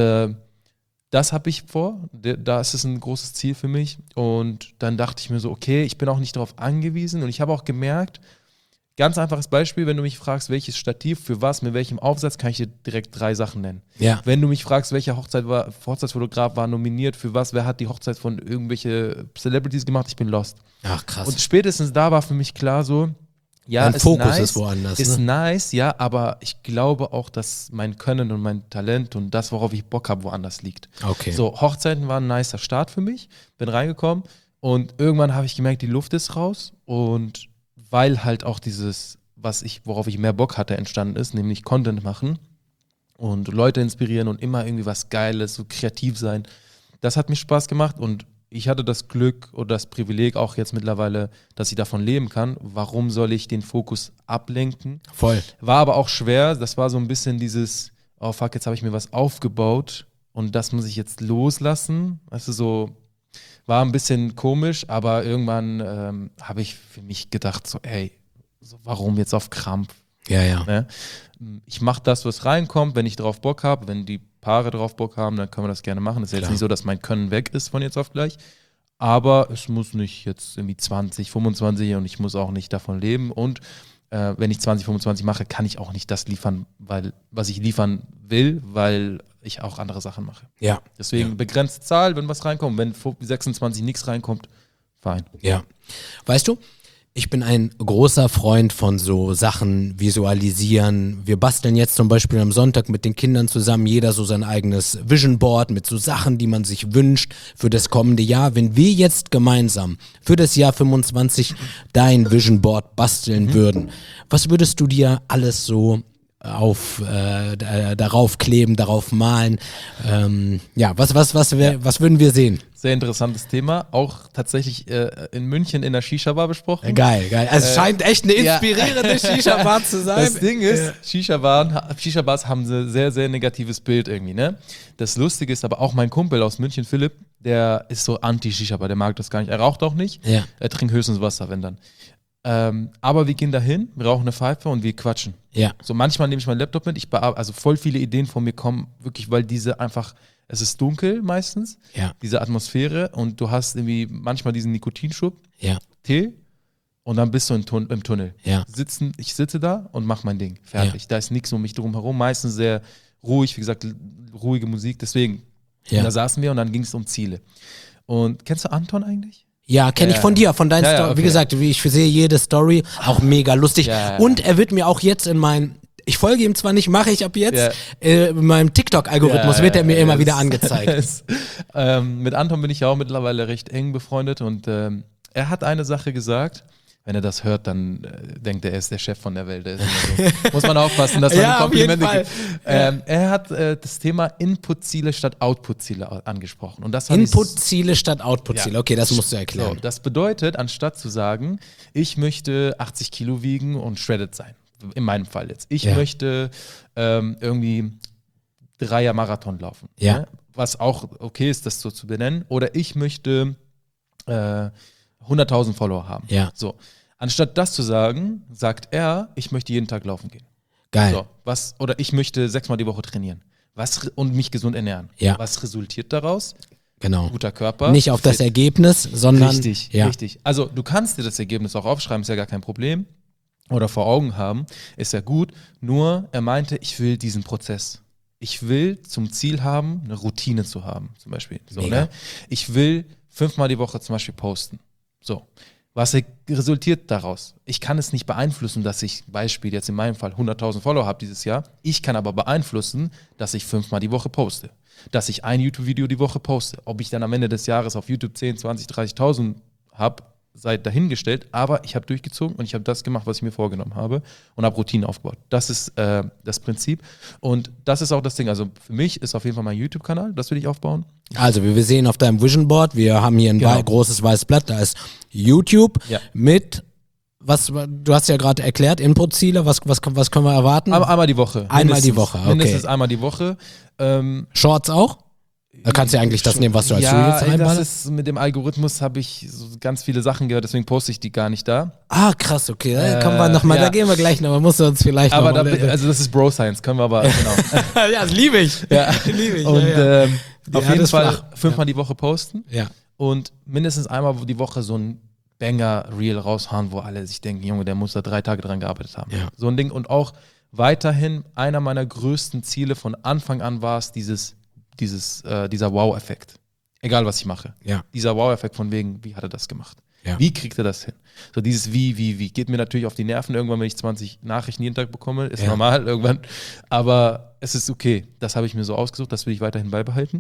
das habe ich vor. Das ist ein großes Ziel für mich. Und dann dachte ich mir so, okay, ich bin auch nicht darauf angewiesen. Und ich habe auch gemerkt, ganz einfaches Beispiel, wenn du mich fragst, welches Stativ, für was, mit welchem Aufsatz, kann ich dir direkt 3 Sachen nennen.
Ja.
Wenn du mich fragst, welcher Hochzeitsfotograf war nominiert, für was, wer hat die Hochzeit von irgendwelche Celebrities gemacht, ich bin lost.
Ach, krass.
Und spätestens da war für mich klar so, ja,
Dein Fokus ist woanders.
Ist
ne?
nice, ja, aber ich glaube auch, dass mein Können und mein Talent und das, worauf ich Bock habe, woanders liegt.
Okay.
So, Hochzeiten waren ein nicer Start für mich, bin reingekommen und irgendwann habe ich gemerkt, die Luft ist raus und weil halt auch dieses, worauf ich mehr Bock hatte, entstanden ist, nämlich Content machen und Leute inspirieren und immer irgendwie was Geiles, so kreativ sein. Das hat mir Spaß gemacht und ich hatte das Glück oder das Privileg auch jetzt mittlerweile, dass ich davon leben kann. Warum soll ich den Fokus ablenken?
Voll.
War aber auch schwer. Das war so ein bisschen dieses, oh fuck, jetzt habe ich mir was aufgebaut und das muss ich jetzt loslassen. Also so, war ein bisschen komisch, aber irgendwann habe ich für mich gedacht, so, ey, so, warum jetzt auf Krampf?
Ja.
Ne? Ich mache das, was reinkommt, wenn ich drauf Bock habe, wenn die Paare drauf Bock haben, dann können wir das gerne machen. Es ist jetzt nicht so, dass mein Können weg ist von jetzt auf gleich, aber es muss nicht jetzt irgendwie 20, 25 und ich muss auch nicht davon leben und wenn ich 20, 25 mache, kann ich auch nicht das liefern, was ich liefern will, weil ich auch andere Sachen mache.
Ja.
Deswegen begrenzte Zahl, wenn was reinkommt. Wenn 26 nichts reinkommt, fein.
Ja. Weißt du, ich bin ein großer Freund von so Sachen visualisieren. Wir basteln jetzt zum Beispiel am Sonntag mit den Kindern zusammen, jeder so sein eigenes Vision Board mit so Sachen, die man sich wünscht für das kommende Jahr. Wenn wir jetzt gemeinsam für das Jahr 25 dein Vision Board basteln würden, was würdest du dir alles so darauf kleben, darauf malen? Was würden wir sehen?
Sehr interessantes Thema. Auch tatsächlich in München in der Shisha-Bar besprochen.
Geil. Also es scheint echt eine inspirierende Shisha-Bar zu sein.
Das Ding ist, Shisha-Bars haben ein sehr, sehr negatives Bild irgendwie, ne? Das Lustige ist aber auch mein Kumpel aus München, Philipp, der ist so anti-Shisha-Bar, der mag das gar nicht. Er raucht auch nicht.
Ja.
Er trinkt höchstens Wasser, wenn dann. Aber wir gehen dahin, wir rauchen eine Pfeife und wir quatschen.
Ja.
So manchmal nehme ich meinen Laptop mit, also voll viele Ideen von mir kommen, wirklich, weil diese einfach, es ist dunkel meistens, diese Atmosphäre und du hast irgendwie manchmal diesen Nikotinschub, Tee und dann bist du im Tunnel.
Ja.
Ich sitze da und mache mein Ding, fertig. Da ist nichts um mich drum herum, meistens sehr ruhig, wie gesagt, ruhige Musik, deswegen. Und da saßen wir und dann ging es um Ziele. Und kennst du Anton eigentlich?
Ja, kenne ich von dir, von deinen Story.
okay.
Wie gesagt, ich sehe jede Story, auch mega lustig. Und er wird mir auch jetzt ich folge ihm zwar nicht, mache ich ab jetzt, in meinem TikTok-Algorithmus wird er mir immer wieder angezeigt.
Mit Anton bin ich ja auch mittlerweile recht eng befreundet und er hat eine Sache gesagt. Wenn er das hört, dann denkt er ist der Chef von der Welt. Der ist immer so. Muss man aufpassen, dass man Komplimente gibt. Er hat das Thema Input-Ziele statt Output-Ziele angesprochen. Und das
Input-Ziele statt Output-Ziele. Okay, das musst du erklären.
So, das bedeutet, anstatt zu sagen, ich möchte 80 Kilo wiegen und shredded sein, in meinem Fall jetzt. Ich möchte irgendwie 3er-Marathon laufen.
Ja.
Ne? Was auch okay ist, das so zu benennen. Oder ich möchte 100.000 Follower haben.
Ja.
So. Anstatt das zu sagen, sagt er, ich möchte jeden Tag laufen gehen.
Geil.
So, oder ich möchte 6-mal die Woche trainieren. Und mich gesund ernähren.
Ja.
Was resultiert daraus?
Genau.
Guter Körper.
Nicht auf das Ergebnis, sondern...
Richtig. Also du kannst dir das Ergebnis auch aufschreiben, ist ja gar kein Problem. Oder vor Augen haben, ist ja gut. Nur, er meinte, ich will diesen Prozess. Ich will zum Ziel haben, eine Routine zu haben, zum Beispiel. So, ne? Ich will 5-mal die Woche zum Beispiel posten. So, was resultiert daraus? Ich kann es nicht beeinflussen, dass ich, Beispiel jetzt in meinem Fall, 100.000 Follower habe dieses Jahr. Ich kann aber beeinflussen, dass ich 5-mal die Woche poste. Dass ich ein YouTube-Video die Woche poste. Ob ich dann am Ende des Jahres auf YouTube 10, 20, 30.000 habe, sei dahingestellt. Aber ich habe durchgezogen und ich habe das gemacht, was ich mir vorgenommen habe und habe Routinen aufgebaut. Das ist das Prinzip. Und das ist auch das Ding. Also für mich ist auf jeden Fall mein YouTube-Kanal, das will ich aufbauen.
Also wir sehen auf deinem Vision Board, wir haben hier ein großes weißes Blatt, da ist YouTube mit du hast ja gerade erklärt, Inputziele, was können wir erwarten?
Einmal die Woche.
Einmal die Woche, okay.
Mindestens einmal die Woche.
Shorts auch? Da kannst du ja eigentlich das nehmen, was du als
ja,
Reels einballerst.
das ist mit dem Algorithmus habe ich so ganz viele Sachen gehört, deswegen poste ich die gar nicht da.
Ah, krass, okay. Kommen wir noch mal,
ja.
da gehen wir gleich noch, man muss uns vielleicht
Aber
noch mal,
also das ist Bro Science, können wir aber, genau.
ja, das liebe ich.
Ja.
Liebe ich.
Und auf jeden Fall
flach.
5-mal die Woche posten
Ja.
und mindestens einmal die Woche so ein Banger-Reel raushauen, wo alle sich denken, Junge, der muss da 3 Tage dran gearbeitet haben.
Ja.
So ein Ding. Und auch weiterhin einer meiner größten Ziele von Anfang an war es dieser Wow-Effekt. Egal, was ich mache.
Ja.
Dieser Wow-Effekt von wegen, wie hat er das gemacht?
Ja.
Wie kriegt er das hin? So dieses wie. Geht mir natürlich auf die Nerven irgendwann, wenn ich 20 Nachrichten jeden Tag bekomme. Ist normal irgendwann. Aber es ist okay. Das habe ich mir so ausgesucht. Das will ich weiterhin beibehalten.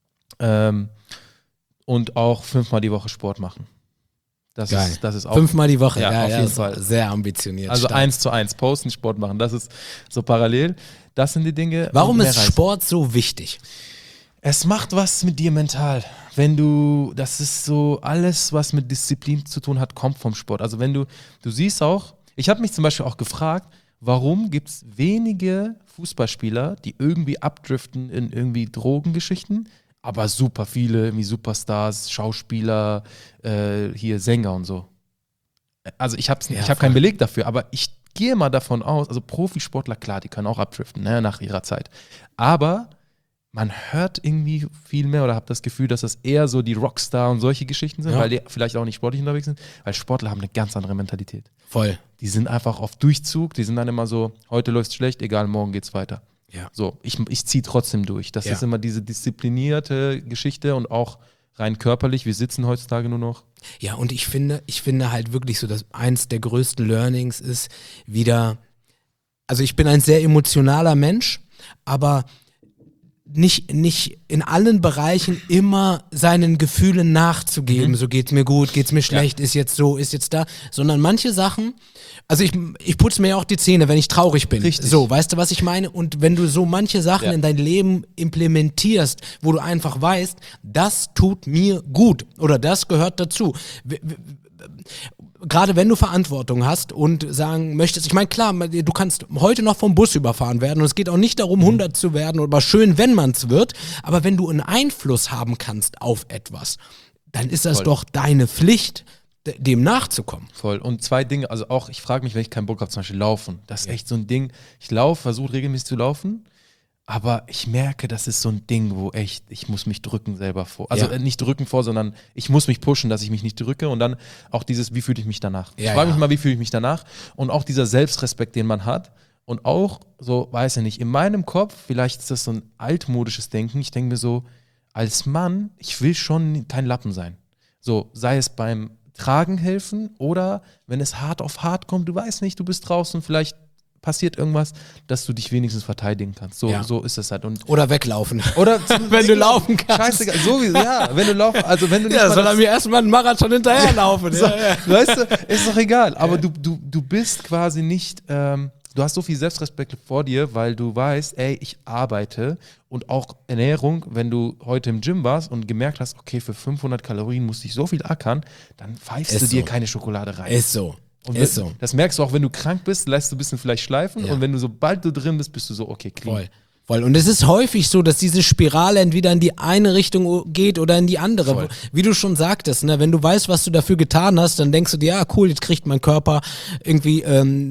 Und auch 5-mal die Woche Sport machen. Das ist auch
5-mal die Woche,
ja, auf jeden
ist
Fall.
Sehr ambitioniert.
Also
stark.
1:1, posten, Sport machen. Das ist so parallel. Das sind die Dinge.
Warum
und
ist
mehr Reisen.
Sport so wichtig?
Es macht was mit dir mental. Das ist so, alles, was mit Disziplin zu tun hat, kommt vom Sport. Also du siehst auch, ich habe mich zum Beispiel auch gefragt, warum gibt es wenige Fußballspieler, die irgendwie abdriften in irgendwie Drogengeschichten, aber super viele, irgendwie Superstars, Schauspieler, hier Sänger und so. Also ich habe keinen Beleg dafür, aber ich gehe mal davon aus, also Profisportler, klar, die können auch abdriften, ne, nach ihrer Zeit. Aber man hört irgendwie viel mehr oder habe das Gefühl, dass das eher so die Rockstar und solche Geschichten sind, weil die vielleicht auch nicht sportlich unterwegs sind, weil Sportler haben eine ganz andere Mentalität.
Voll.
Die sind einfach auf Durchzug, die sind dann immer so, heute läuft's schlecht, egal, morgen geht's weiter.
Ja.
So, ich ziehe trotzdem durch. Das ist immer diese disziplinierte Geschichte und auch rein körperlich, wir sitzen heutzutage nur noch.
Ja, und ich finde halt wirklich so, dass eins der größten Learnings ist wieder, also ich bin ein sehr emotionaler Mensch, aber nicht in allen Bereichen immer seinen Gefühlen nachzugeben, so geht's mir gut, geht's mir schlecht, ist jetzt so, ist jetzt da, sondern manche Sachen, also ich putze mir ja auch die Zähne, wenn ich traurig bin.
Richtig.
So, weißt du, was ich meine? Und wenn du so manche Sachen in dein Leben implementierst, wo du einfach weißt, das tut mir gut oder das gehört dazu. Gerade wenn du Verantwortung hast und sagen möchtest, ich meine, klar, du kannst heute noch vom Bus überfahren werden und es geht auch nicht darum, 100 zu werden, aber schön, wenn man es wird, aber wenn du einen Einfluss haben kannst auf etwas, dann ist das doch deine Pflicht, dem nachzukommen.
Voll. Und 2 Dinge, also auch, ich frage mich, wenn ich keinen Bock habe, zum Beispiel laufen. Das ist echt so ein Ding. Ich versuche regelmäßig zu laufen, aber ich merke, das ist so ein Ding, wo echt, ich muss mich drücken selber vor. Also nicht drücken vor, sondern ich muss mich pushen, dass ich mich nicht drücke und dann auch dieses, wie fühle ich mich danach? Ich frage mich mal, wie fühle ich mich danach? Und auch dieser Selbstrespekt, den man hat und auch so, weiß ich nicht, in meinem Kopf, vielleicht ist das so ein altmodisches Denken, ich denke mir so, als Mann, ich will schon kein Lappen sein. So, sei es beim Tragen helfen oder wenn es hart auf hart kommt, du weißt nicht, du bist draußen, vielleicht passiert irgendwas, dass du dich wenigstens verteidigen kannst. So ist das halt.
Oder weglaufen.
Oder
wenn du laufen kannst.
Scheißegal, sowieso, wenn du laufen, also wenn du nicht
soll er mir erstmal einen Marathon hinterherlaufen.
So, weißt du, ist doch egal. Aber du bist quasi nicht, du hast so viel Selbstrespekt vor dir, weil du weißt, ey, ich arbeite und auch Ernährung, wenn du heute im Gym warst und gemerkt hast, okay, für 500 Kalorien musste ich so viel ackern, dann pfeifst du dir keine Schokolade rein.
Ist so.
Und
ist so.
Das merkst du auch, wenn du krank bist, lässt du ein bisschen vielleicht schleifen und wenn du sobald du drin bist, bist du so, okay, clean.
Voll. Und es ist häufig so, dass diese Spirale entweder in die eine Richtung geht oder in die andere.
Voll.
Wie du schon sagtest, ne, wenn du weißt, was du dafür getan hast, dann denkst du dir, ja cool, jetzt kriegt mein Körper irgendwie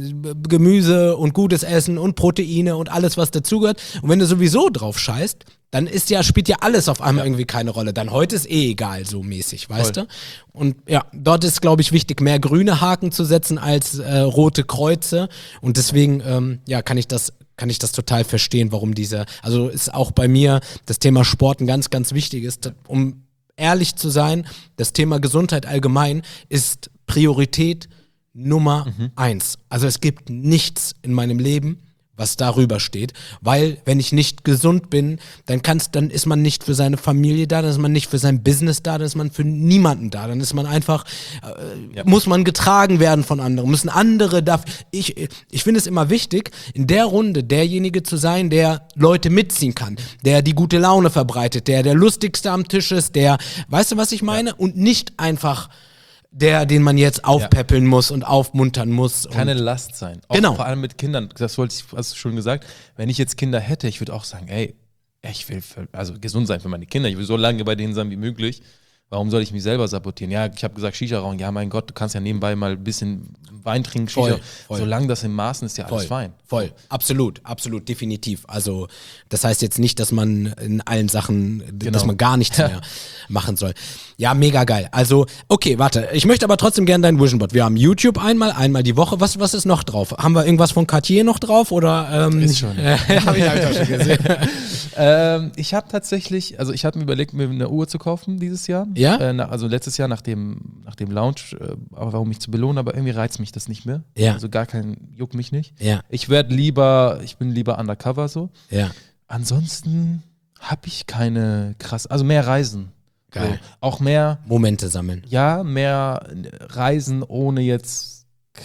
Gemüse und gutes Essen und Proteine und alles, was dazugehört. Und wenn du sowieso drauf scheißt, dann spielt ja alles auf einmal irgendwie keine Rolle. Dann heute ist egal, so mäßig, weißt du? Und ja, dort ist, glaube ich, wichtig, mehr grüne Haken zu setzen als rote Kreuze. Und deswegen, kann ich das total verstehen, warum also ist auch bei mir das Thema Sport ein ganz, ganz wichtiges. Um ehrlich zu sein, das Thema Gesundheit allgemein ist Priorität Nummer 1. Also es gibt nichts in meinem Leben, was darüber steht, weil wenn ich nicht gesund bin, dann ist man nicht für seine Familie da, dann ist man nicht für sein Business da, dann ist man für niemanden da, dann ist man einfach, muss man getragen werden von anderen, müssen andere ich finde es immer wichtig, in der Runde derjenige zu sein, der Leute mitziehen kann, der die gute Laune verbreitet, der lustigste am Tisch ist, weißt du, was ich meine? Und nicht einfach den man jetzt aufpäppeln muss und aufmuntern muss.
Keine Last sein. Auch
Genau.
vor allem mit Kindern. Das hast du schon gesagt. Wenn ich jetzt Kinder hätte, ich würde auch sagen, ey, ich will gesund sein für meine Kinder. Ich will so lange bei denen sein wie möglich. Warum soll ich mich selber sabotieren? Ja, ich habe gesagt, Shisha rauchen. Ja, mein Gott, du kannst ja nebenbei mal ein bisschen Wein trinken, Shisha.
Voll.
Solange das im Maßen ist, ja alles fein.
Voll, absolut, definitiv. Also das heißt jetzt nicht, dass man in allen Sachen, dass man gar nichts mehr machen soll. Ja, mega geil. Also, okay, warte. Ich möchte aber trotzdem gerne dein Vision Board. Wir haben YouTube einmal die Woche. Was ist noch drauf? Haben wir irgendwas von Cartier noch drauf? Oder,
ist schon.
Hab ich auch schon gesehen.
Ich habe tatsächlich, ich hatte mir überlegt, mir eine Uhr zu kaufen dieses Jahr.
Ja?
Also letztes Jahr nach dem Launch, warum mich zu belohnen, aber irgendwie reizt mich das nicht mehr.
Ja.
Also juckt mich nicht.
Ja.
Ich bin lieber undercover so.
Ja.
Ansonsten habe ich keine mehr Reisen.
Geil.
So. Auch mehr
Momente sammeln.
Ja, mehr Reisen ohne jetzt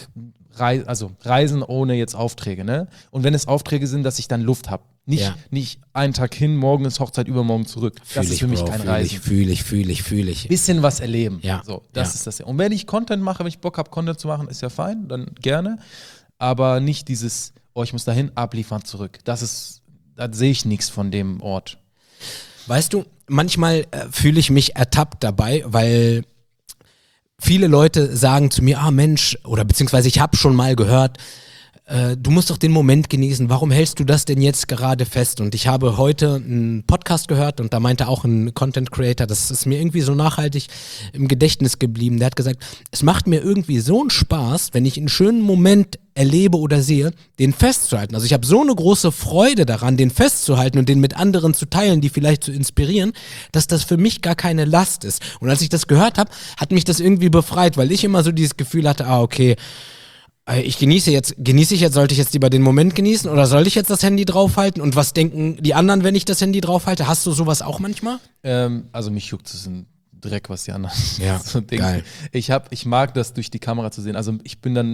Reisen ohne jetzt Aufträge, ne? Und wenn es Aufträge sind, dass ich dann Luft habe. Nicht einen Tag hin, morgen ist Hochzeit, übermorgen zurück. Das ist für mich kein Reisen.
Fühl ich.
Bisschen was erleben.
Ja.
So, das ist das. Und wenn ich Content mache, wenn ich Bock habe, Content zu machen, ist ja fein, dann gerne. Aber nicht dieses, ich muss dahin, abliefern, zurück. Da sehe ich nichts von dem Ort.
Weißt du, manchmal fühle ich mich ertappt dabei, weil viele Leute sagen zu mir, Mensch, oder beziehungsweise ich habe schon mal gehört, du musst doch den Moment genießen, warum hältst du das denn jetzt gerade fest? Und ich habe heute einen Podcast gehört und da meinte auch ein Content Creator, das ist mir irgendwie so nachhaltig im Gedächtnis geblieben, der hat gesagt, es macht mir irgendwie so einen Spaß, wenn ich einen schönen Moment erlebe oder sehe, den festzuhalten. Also ich habe so eine große Freude daran, den festzuhalten und den mit anderen zu teilen, die vielleicht zu inspirieren, dass das für mich gar keine Last ist. Und als ich das gehört habe, hat mich das irgendwie befreit, weil ich immer so dieses Gefühl hatte, okay, ich genieße ich jetzt, sollte ich jetzt lieber den Moment genießen oder soll ich jetzt das Handy draufhalten? Und was denken die anderen, wenn ich das Handy draufhalte? Hast du sowas auch manchmal?
Mich juckt es ein Dreck, was die anderen
so denken. Geil.
Ich mag das durch die Kamera zu sehen. Also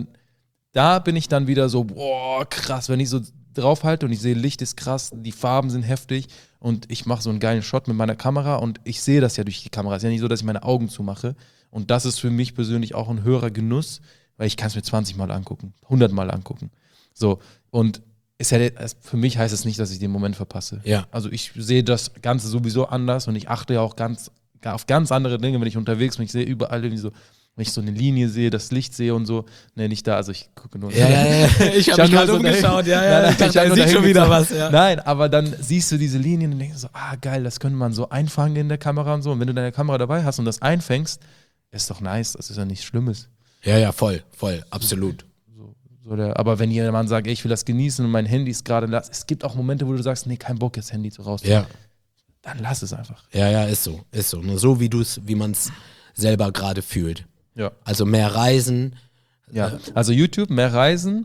da bin ich dann wieder so, boah, krass, wenn ich so draufhalte und ich sehe, Licht ist krass, die Farben sind heftig und ich mache so einen geilen Shot mit meiner Kamera und ich sehe das ja durch die Kamera. Es ist ja nicht so, dass ich meine Augen zumache. Und das ist für mich persönlich auch ein höherer Genuss, weil ich kann es mir 20 Mal angucken, 100 Mal angucken. So, und für mich heißt es nicht, dass ich den Moment verpasse.
Ja.
Also ich sehe das Ganze sowieso anders und ich achte ja auch auf ganz andere Dinge, wenn ich unterwegs bin. Ich sehe überall irgendwie so, wenn ich so eine Linie sehe, das Licht sehe und so, nicht da, also ich gucke nur.
Ja. Ich habe mich gerade umgeschaut, ich dachte, da sieht schon wieder was. Ja.
Nein, aber dann siehst du diese Linien und denkst so, geil, das könnte man so einfangen in der Kamera und so. Und wenn du deine Kamera dabei hast und das einfängst, ist doch nice, das ist ja nichts Schlimmes.
Ja, voll, absolut.
Aber wenn jemand sagt, ich will das genießen und mein Handy ist gerade, es gibt auch Momente, wo du sagst, nee, kein Bock, das Handy rauszuholen.
Ja.
Dann lass es einfach.
Ja, ist so. Nur so, wie man es selber gerade fühlt.
Ja.
Also mehr Reisen.
Ja, also YouTube, mehr Reisen,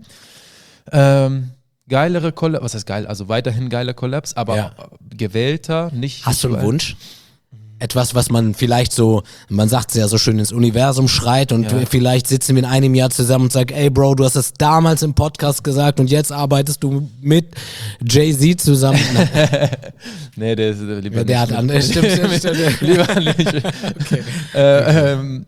geilere Collabs, was heißt geil? Also weiterhin geile Collabs, aber gewählter, nicht.
Hast du einen Wunsch? Etwas, was man vielleicht so, man sagt es ja so schön, ins Universum schreit und vielleicht sitzen wir in einem Jahr zusammen und sagen, ey Bro, du hast das damals im Podcast gesagt und jetzt arbeitest du mit Jay-Z zusammen.
Nee, der ist lieber
der
nicht.
Hat andere, stimmt.
Lieber nicht. Okay.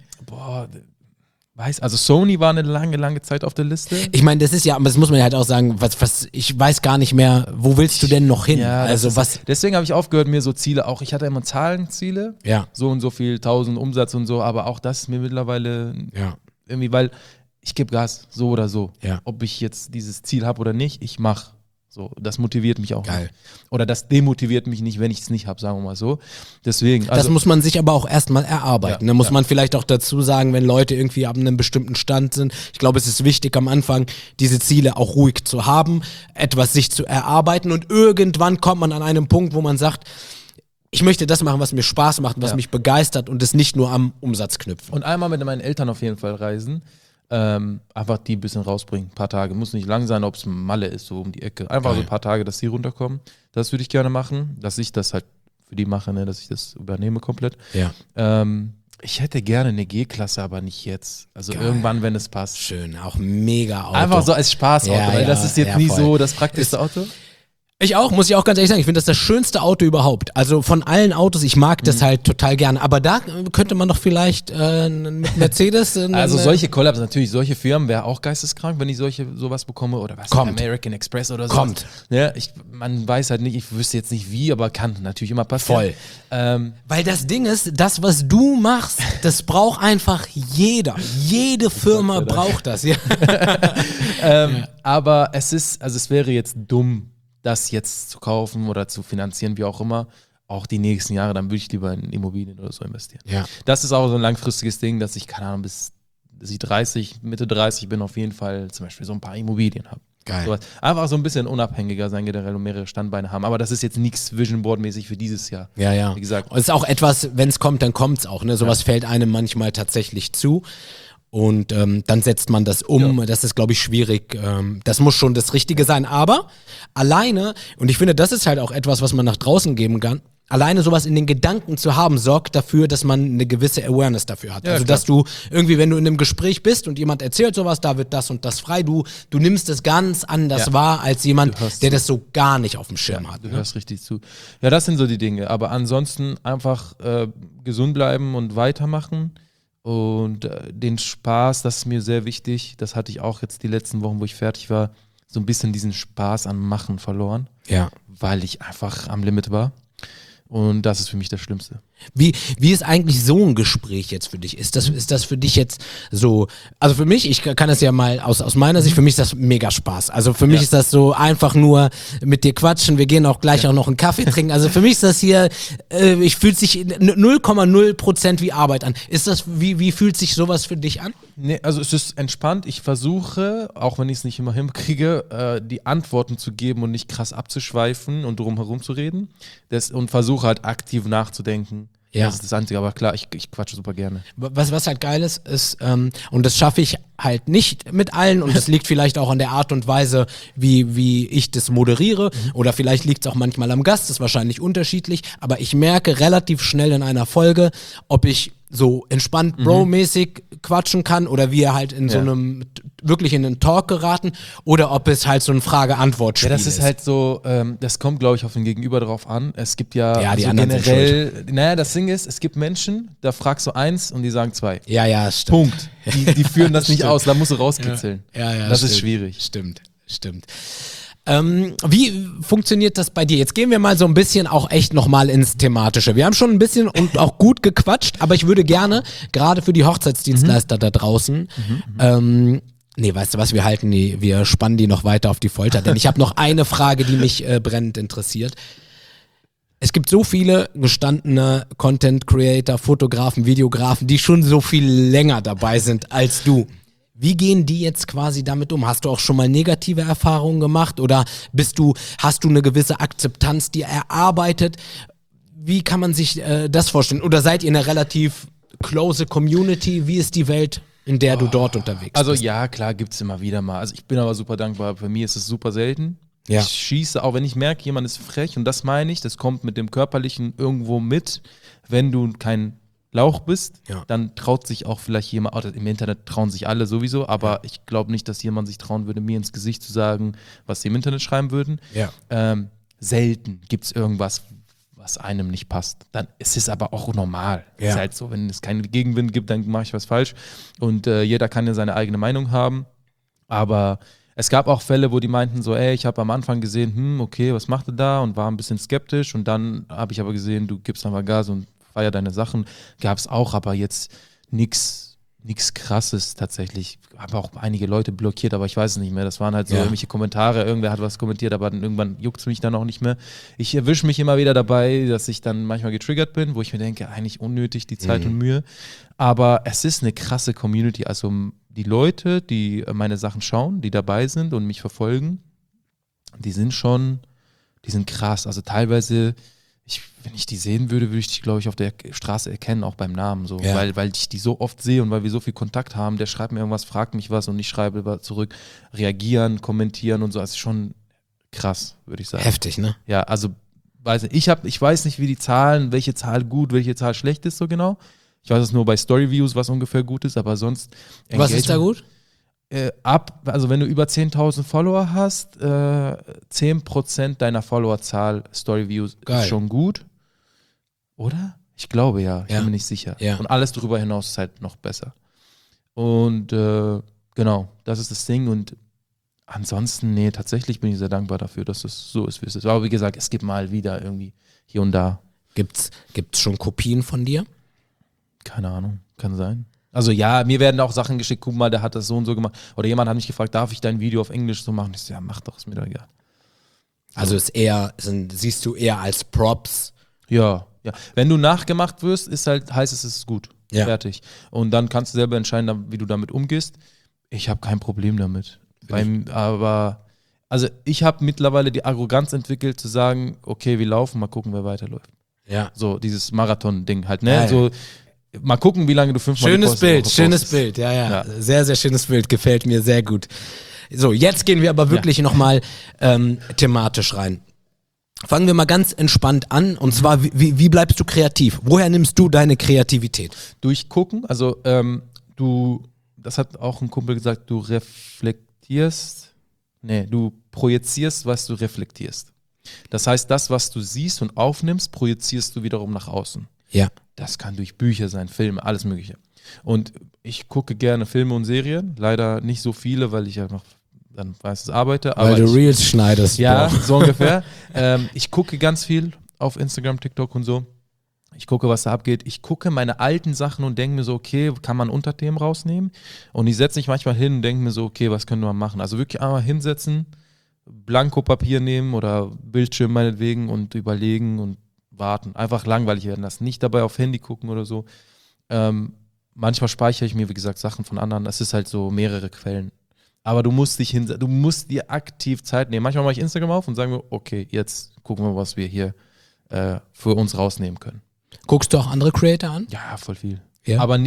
Also Sony war eine lange Zeit auf der Liste.
Ich meine, das ist ja, aber das muss man ja halt auch sagen, ich weiß gar nicht mehr, wo willst du denn noch hin?
Ja, deswegen habe ich aufgehört, mir so Ziele auch, ich hatte immer Zahlenziele, so und so viel, 1000 Umsatz und so, aber auch das ist mir mittlerweile irgendwie, weil ich gebe Gas, so oder so.
Ja.
Ob ich jetzt dieses Ziel habe oder nicht, ich mache. So, das motiviert mich auch.
Geil.
Nicht. Oder das demotiviert mich nicht, wenn ich es nicht habe, sagen wir mal so. Deswegen.
Das muss man sich aber auch erstmal erarbeiten. Da muss man vielleicht auch dazu sagen, wenn Leute irgendwie ab einem bestimmten Stand sind. Ich glaube, es ist wichtig am Anfang, diese Ziele auch ruhig zu haben, etwas sich zu erarbeiten und irgendwann kommt man an einem Punkt, wo man sagt, ich möchte das machen, was mir Spaß macht, was mich begeistert und es nicht nur am Umsatz knüpfen.
Und einmal mit meinen Eltern auf jeden Fall reisen. Einfach die ein bisschen rausbringen, ein paar Tage. Muss nicht lang sein, ob es Malle ist, so um die Ecke. Einfach so ein paar Tage, dass die runterkommen. Das würde ich gerne machen, dass ich das halt für die mache, ne, dass ich das übernehme komplett.
Ja.
Ich hätte gerne eine G-Klasse, aber nicht jetzt. Also irgendwann, wenn es passt.
Schön, auch mega Auto.
Einfach so als Spaßauto, weil das ist jetzt nicht
voll.
so das praktischste Auto.
Ich auch, muss ich auch ganz ehrlich sagen, ich finde das schönste Auto überhaupt. Also von allen Autos, ich mag das halt total gerne. Aber da könnte man doch vielleicht mit Mercedes...
Also solche Collabs, natürlich, solche Firmen wäre auch geisteskrank, wenn ich sowas bekomme. Oder was, American Express oder so.
Kommt.
Ja, man weiß halt nicht, ich wüsste jetzt nicht wie, aber kann natürlich immer passieren.
Voll. Weil das Ding ist, das, was du machst, das braucht einfach jeder. Jede Firma braucht das. Ja.
Aber es wäre jetzt dumm, das jetzt zu kaufen oder zu finanzieren, wie auch immer, auch die nächsten Jahre, dann würde ich lieber in Immobilien oder so investieren.
Ja.
Das ist auch so ein langfristiges Ding, dass ich, keine Ahnung, bis ich Mitte 30 bin, auf jeden Fall zum Beispiel so ein paar Immobilien habe.
Geil.
Sowas. Einfach so ein bisschen unabhängiger sein generell und mehrere Standbeine haben. Aber das ist jetzt nichts Vision Board-mäßig für dieses Jahr.
Ja.
Wie gesagt.
Und es ist auch etwas, wenn es kommt, dann kommt es auch. Ne? Sowas fällt einem manchmal tatsächlich zu. Und dann setzt man das um. Ja. Das ist, glaube ich, schwierig. Das muss schon das Richtige sein. Aber alleine, und ich finde, das ist halt auch etwas, was man nach draußen geben kann, alleine sowas in den Gedanken zu haben, sorgt dafür, dass man eine gewisse Awareness dafür hat. Ja, also, dass du irgendwie, wenn du in einem Gespräch bist und jemand erzählt sowas, da wird das und das frei, du nimmst es ganz anders wahr als jemand, der das so gar nicht auf dem Schirm hat.
Du hörst richtig zu. Ja, das sind so die Dinge. Aber ansonsten einfach gesund bleiben und weitermachen. Und den Spaß, das ist mir sehr wichtig. Das hatte ich auch jetzt die letzten Wochen, wo ich fertig war, so ein bisschen diesen Spaß am Machen verloren.
Ja.
Weil ich einfach am Limit war. Und das ist für mich das Schlimmste.
Wie ist eigentlich so ein Gespräch jetzt für dich? Ist das für dich jetzt so, also für mich, ich kann das ja mal aus meiner Sicht, für mich ist das mega Spaß. Also für mich ist das so einfach nur mit dir quatschen, wir gehen auch gleich auch noch einen Kaffee trinken. Also für mich ist das hier, ich fühlt sich 0,0% wie Arbeit an. Ist das, wie fühlt sich sowas für dich an?
Nee, also es ist entspannt. Ich versuche, auch wenn ich es nicht immer hinkriege, die Antworten zu geben und nicht krass abzuschweifen und drum herum zu reden. Und versuche halt aktiv nachzudenken. Ja. Das ist das Einzige, aber klar, ich quatsche super gerne.
Was halt geil ist, und das schaffe ich halt nicht mit allen und das liegt vielleicht auch an der Art und Weise, wie ich das moderiere oder vielleicht liegt es auch manchmal am Gast, das ist wahrscheinlich unterschiedlich, aber ich merke relativ schnell in einer Folge, ob ich so entspannt Bro-mäßig quatschen kann oder wir halt in so einem, wirklich in einen Talk geraten oder ob es halt so ein Frage-Antwort-Spiel ist.
Ja, das ist halt so, das kommt, glaube ich, auf den Gegenüber drauf an. Es gibt ja
die
so
anderen
generell, das Ding ist, es gibt Menschen, da fragst du eins und die sagen zwei.
Ja, stimmt.
Punkt. Die führen das nicht aus, da musst du rauskitzeln.
Ja,
das ist schwierig.
Stimmt. Wie funktioniert das bei dir? Jetzt gehen wir mal so ein bisschen auch echt nochmal ins Thematische. Wir haben schon ein bisschen und auch gut gequatscht, aber ich würde gerne, gerade für die Hochzeitsdienstleister da draußen, nee, weißt du was, wir spannen die noch weiter auf die Folter, denn ich habe noch eine Frage, die mich brennend interessiert. Es gibt so viele gestandene Content-Creator, Fotografen, Videografen, die schon so viel länger dabei sind als du. Wie gehen die jetzt quasi damit um? Hast du auch schon mal negative Erfahrungen gemacht oder hast du eine gewisse Akzeptanz dir erarbeitet? Wie kann man sich das vorstellen? Oder seid ihr eine relativ close Community? Wie ist die Welt, in der du dort unterwegs bist?
Also ja, klar, gibt es immer wieder mal. Also ich bin aber super dankbar. Bei mir ist es super selten. Ja. Ich schieße, auch wenn ich merke, jemand ist frech und das meine ich, das kommt mit dem Körperlichen irgendwo mit, wenn du kein Lauch bist, dann traut sich auch vielleicht jemand, oder im Internet trauen sich alle sowieso, aber ich glaube nicht, dass jemand sich trauen würde, mir ins Gesicht zu sagen, was sie im Internet schreiben würden.
Ja.
Selten gibt es irgendwas, was einem nicht passt. Dann ist es aber auch normal.
Ja.
Ist halt so, wenn es keinen Gegenwind gibt, dann mache ich was falsch. Und jeder kann ja seine eigene Meinung haben. Aber es gab auch Fälle, wo die meinten so, ich habe am Anfang gesehen, okay, was macht er da? Und war ein bisschen skeptisch. Und dann habe ich aber gesehen, du gibst einfach Gas und feier deine Sachen. Gab es auch, aber jetzt nichts Krasses tatsächlich. Habe auch einige Leute blockiert, aber ich weiß es nicht mehr. Das waren halt so irgendwelche Kommentare. Irgendwer hat was kommentiert, aber dann irgendwann juckt es mich dann auch nicht mehr. Ich erwische mich immer wieder dabei, dass ich dann manchmal getriggert bin, wo ich mir denke, eigentlich unnötig die Zeit und Mühe. Aber es ist eine krasse Community. Also die Leute, die meine Sachen schauen, die dabei sind und mich verfolgen, die sind krass. Also teilweise, wenn ich die sehen würde ich die, glaube ich, auf der Straße erkennen, auch beim Namen. So. Ja. Weil ich die so oft sehe und weil wir so viel Kontakt haben. Der schreibt mir irgendwas, fragt mich was und ich schreibe zurück, reagieren, kommentieren und so. Das ist schon krass, würde ich sagen.
Heftig, ne?
Ja, also ich weiß nicht, wie die Zahlen, welche Zahl gut, welche Zahl schlecht ist so genau. Ich weiß es nur bei Storyviews, was ungefähr gut ist, aber sonst...
Was ist da gut?
Also wenn du über 10.000 Follower hast, 10% deiner Followerzahl Storyviews
Geil.
ist schon gut. Oder? Ich glaube ja, ich bin mir nicht sicher.
Ja.
Und alles darüber hinaus ist halt noch besser. Und genau, das ist das Ding. Und ansonsten, nee, tatsächlich bin ich sehr dankbar dafür, dass es so ist, wie es ist. Aber wie gesagt, es gibt mal wieder irgendwie hier und da.
Gibt's schon Kopien von dir?
Keine Ahnung, kann sein. Also ja, mir werden auch Sachen geschickt, guck mal, der hat das so und so gemacht. Oder jemand hat mich gefragt, darf ich dein Video auf Englisch so machen? Ich so, ja, mach doch, ist mir doch egal.
Also siehst du eher als Props.
Ja. Wenn du nachgemacht wirst, heißt es ist gut.
Ja.
Fertig. Und dann kannst du selber entscheiden, wie du damit umgehst. Ich habe kein Problem damit. Aber ich habe mittlerweile die Arroganz entwickelt, zu sagen, okay, wir laufen, mal gucken, wer weiterläuft.
Ja.
So, dieses Marathon-Ding halt, ne?
Ja.
So, mal gucken, wie lange du 5 Mal
Schönes Bild, ja. Sehr, sehr schönes Bild, gefällt mir sehr gut. So, jetzt gehen wir aber wirklich nochmal thematisch rein. Fangen wir mal ganz entspannt an, und zwar, wie bleibst du kreativ? Woher nimmst du deine Kreativität?
Durch Gucken, also das hat auch ein Kumpel gesagt, du projizierst, was du reflektierst. Das heißt, das, was du siehst und aufnimmst, projizierst du wiederum nach außen.
Ja.
Das kann durch Bücher sein, Filme, alles Mögliche. Und ich gucke gerne Filme und Serien, leider nicht so viele, weil ich ja noch dann meistens arbeite.
Weil du Reels schneidest.
Ja,
Bro.
so ungefähr. Ich gucke ganz viel auf Instagram, TikTok und so. Ich gucke, was da abgeht. Ich gucke meine alten Sachen und denke mir so, okay, kann man Unterthemen rausnehmen? Und ich setze mich manchmal hin und denke mir so, okay, was können wir machen? Also wirklich einmal hinsetzen, Blankopapier nehmen oder Bildschirm meinetwegen und überlegen und warten. Einfach langweilig werden lassen. Nicht dabei auf Handy gucken oder so. Manchmal speichere ich mir, wie gesagt, Sachen von anderen. Das ist halt so mehrere Quellen. Aber du musst dir aktiv Zeit nehmen. Manchmal mache ich Instagram auf und sage mir, okay, jetzt gucken wir, was wir hier für uns rausnehmen können.
Guckst du auch andere Creator an?
Ja, voll viel.
Ja.
Aber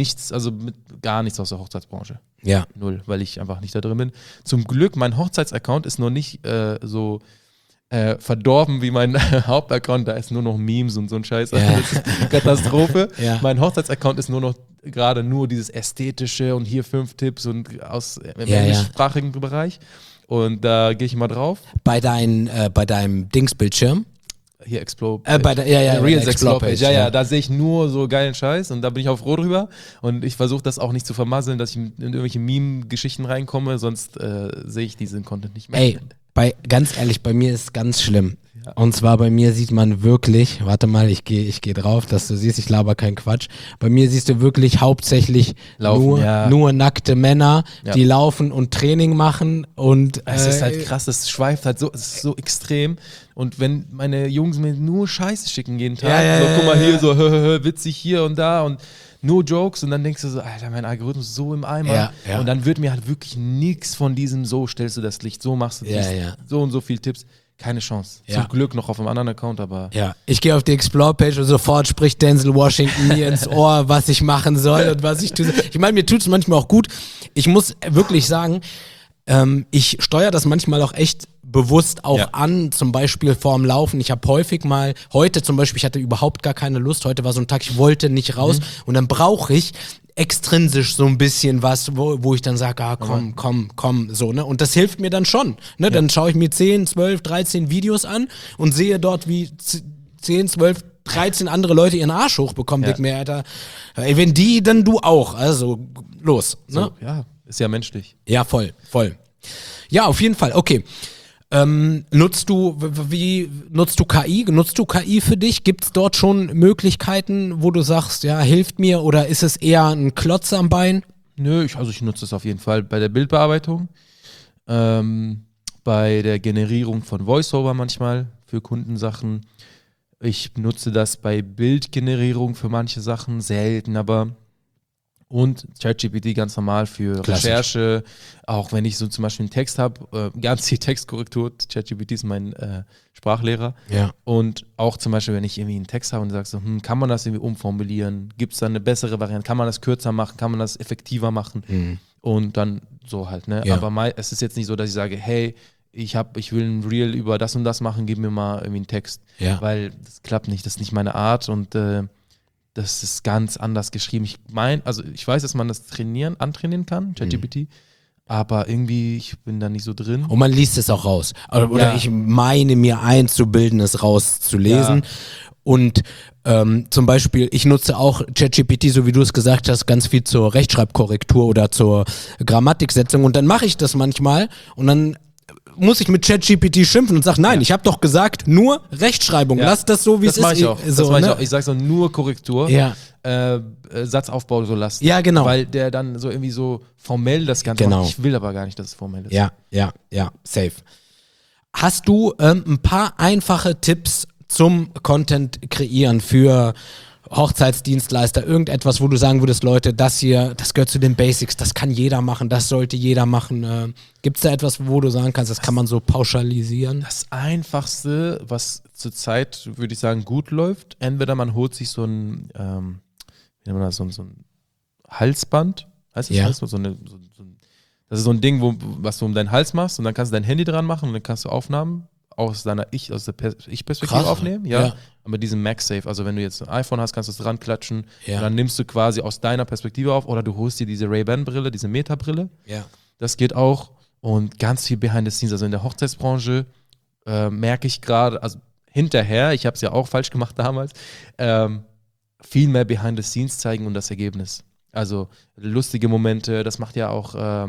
gar nichts aus der Hochzeitsbranche.
Ja.
Null, weil ich einfach nicht da drin bin. Zum Glück, mein Hochzeitsaccount ist noch nicht so verdorben wie mein Hauptaccount. Da ist nur noch Memes und so ein Scheiß.
Ja.
Das ist eine Katastrophe.
Ja.
Mein Hochzeitsaccount ist gerade nur dieses Ästhetische und hier 5 Tipps und im englischsprachigen Bereich. Und da gehe ich immer drauf.
Bei deinem Dingsbildschirm?
Hier Explore.
Reels
Explore
Page.
Ja, da sehe ich nur so geilen Scheiß und da bin ich auch froh drüber. Und ich versuche das auch nicht zu vermasseln, dass ich in irgendwelche Meme-Geschichten reinkomme, sonst sehe ich diesen Content nicht mehr.
Ey, ganz ehrlich, bei mir ist es ganz schlimm. Ja. Und zwar bei mir sieht man wirklich, warte mal, ich geh drauf, dass du siehst, ich laber keinen Quatsch. Bei mir siehst du wirklich hauptsächlich nur nackte Männer, die laufen und Training machen. Und
es ist halt krass, es schweift halt so, es ist so extrem. Und wenn meine Jungs mir nur Scheiße schicken jeden Tag, guck mal hier, so witzig hier und da und nur Jokes, und dann denkst du so, Alter, mein Algorithmus ist so im Eimer. Ja. Und dann wird mir halt wirklich nichts von diesem, so stellst du das Licht, so machst du das, so und so viel Tipps. Keine Chance. Zum Glück noch auf einem anderen Account, aber...
Ja, ich gehe auf die Explore-Page und sofort spricht Denzel Washington mir ins Ohr, was ich machen soll und was ich tue. Ich meine, mir tut es manchmal auch gut. Ich muss wirklich sagen, ich steuere das manchmal auch echt bewusst auch an, zum Beispiel vorm Laufen. Ich habe häufig mal, heute zum Beispiel, ich hatte überhaupt gar keine Lust, heute war so ein Tag, ich wollte nicht raus und dann brauche ich extrinsisch so ein bisschen was, wo ich dann sage, komm, so, ne? Und das hilft mir dann schon, ne? Dann schaue ich mir 10, 12, 13 Videos an und sehe dort, wie 10, 12, 13 andere Leute ihren Arsch hochbekommen. Denk mir, Alter, ey, wenn die, dann du auch. Also, los, ne?
So, ja, ist ja menschlich.
Ja, voll. Ja, auf jeden Fall, okay. Nutzt du KI? Nutzt du KI für dich? Gibt es dort schon Möglichkeiten, wo du sagst, ja, hilft mir, oder ist es eher ein Klotz am Bein?
Nö, ich nutze es auf jeden Fall bei der Bildbearbeitung, bei der Generierung von Voiceover manchmal für Kundensachen. Ich nutze das bei Bildgenerierung für manche Sachen, selten, aber... Und ChatGPT ganz normal für Recherche, auch wenn ich so zum Beispiel einen Text habe, ganz viel Textkorrektur, ChatGPT ist mein Sprachlehrer.
Ja.
Und auch zum Beispiel, wenn ich irgendwie einen Text habe und sage so, kann man das irgendwie umformulieren? Gibt es da eine bessere Variante? Kann man das kürzer machen? Kann man das effektiver machen? Mhm. Und dann so halt, ne? Ja. Aber es ist jetzt nicht so, dass ich sage, hey, ich will ein Reel über das und das machen, gib mir mal irgendwie einen Text.
Ja.
Weil das klappt nicht, das ist nicht meine Art und das ist ganz anders geschrieben. Ich weiß, dass man das antrainieren kann, ChatGPT, aber irgendwie, ich bin da nicht so drin.
Und man liest es auch raus. Oder ich meine mir einzubilden, es rauszulesen.
Ja.
Und zum Beispiel, ich nutze auch ChatGPT, so wie du es gesagt hast, ganz viel zur Rechtschreibkorrektur oder zur Grammatiksetzung. Und dann mache ich das manchmal und dann muss ich mit ChatGPT schimpfen und sage, nein, ich habe doch gesagt, nur Rechtschreibung.
Ja.
Lass das so, wie es ist.
Das mache ich auch.
So,
Das mache ich
ne?
auch. Ich sage so nur Korrektur.
Ja.
Satzaufbau so lassen.
Ja, genau.
Weil der dann so irgendwie so formell das Ganze
Genau.
macht. Ich will aber gar nicht, dass es formell ist.
Ja, safe. Hast du ein paar einfache Tipps zum Content kreieren für Hochzeitsdienstleister? Irgendetwas, wo du sagen würdest, Leute, das hier, das gehört zu den Basics, das kann jeder machen, das sollte jeder machen. Gibt es da etwas, wo du sagen kannst, das kann man so pauschalisieren?
Das Einfachste, was zurzeit, würde ich sagen, gut läuft, entweder man holt sich so ein, wie nennt man das, so ein Halsband, heißt das Halsband? Das ist so ein Ding, was du um deinen Hals machst und dann kannst du dein Handy dran machen und dann kannst du Aufnahmen aus der Ich-Perspektive aufnehmen, ja. Aber diesem MagSafe, also wenn du jetzt ein iPhone hast, kannst du es dran klatschen und dann nimmst du quasi aus deiner Perspektive auf oder du holst dir diese Ray-Ban-Brille, diese Meta-Brille. Ja. Das geht auch und ganz viel Behind the Scenes, also in der Hochzeitsbranche merke ich gerade, also hinterher, ich habe es ja auch falsch gemacht damals, viel mehr Behind the Scenes zeigen und das Ergebnis. Also lustige Momente, das macht ja auch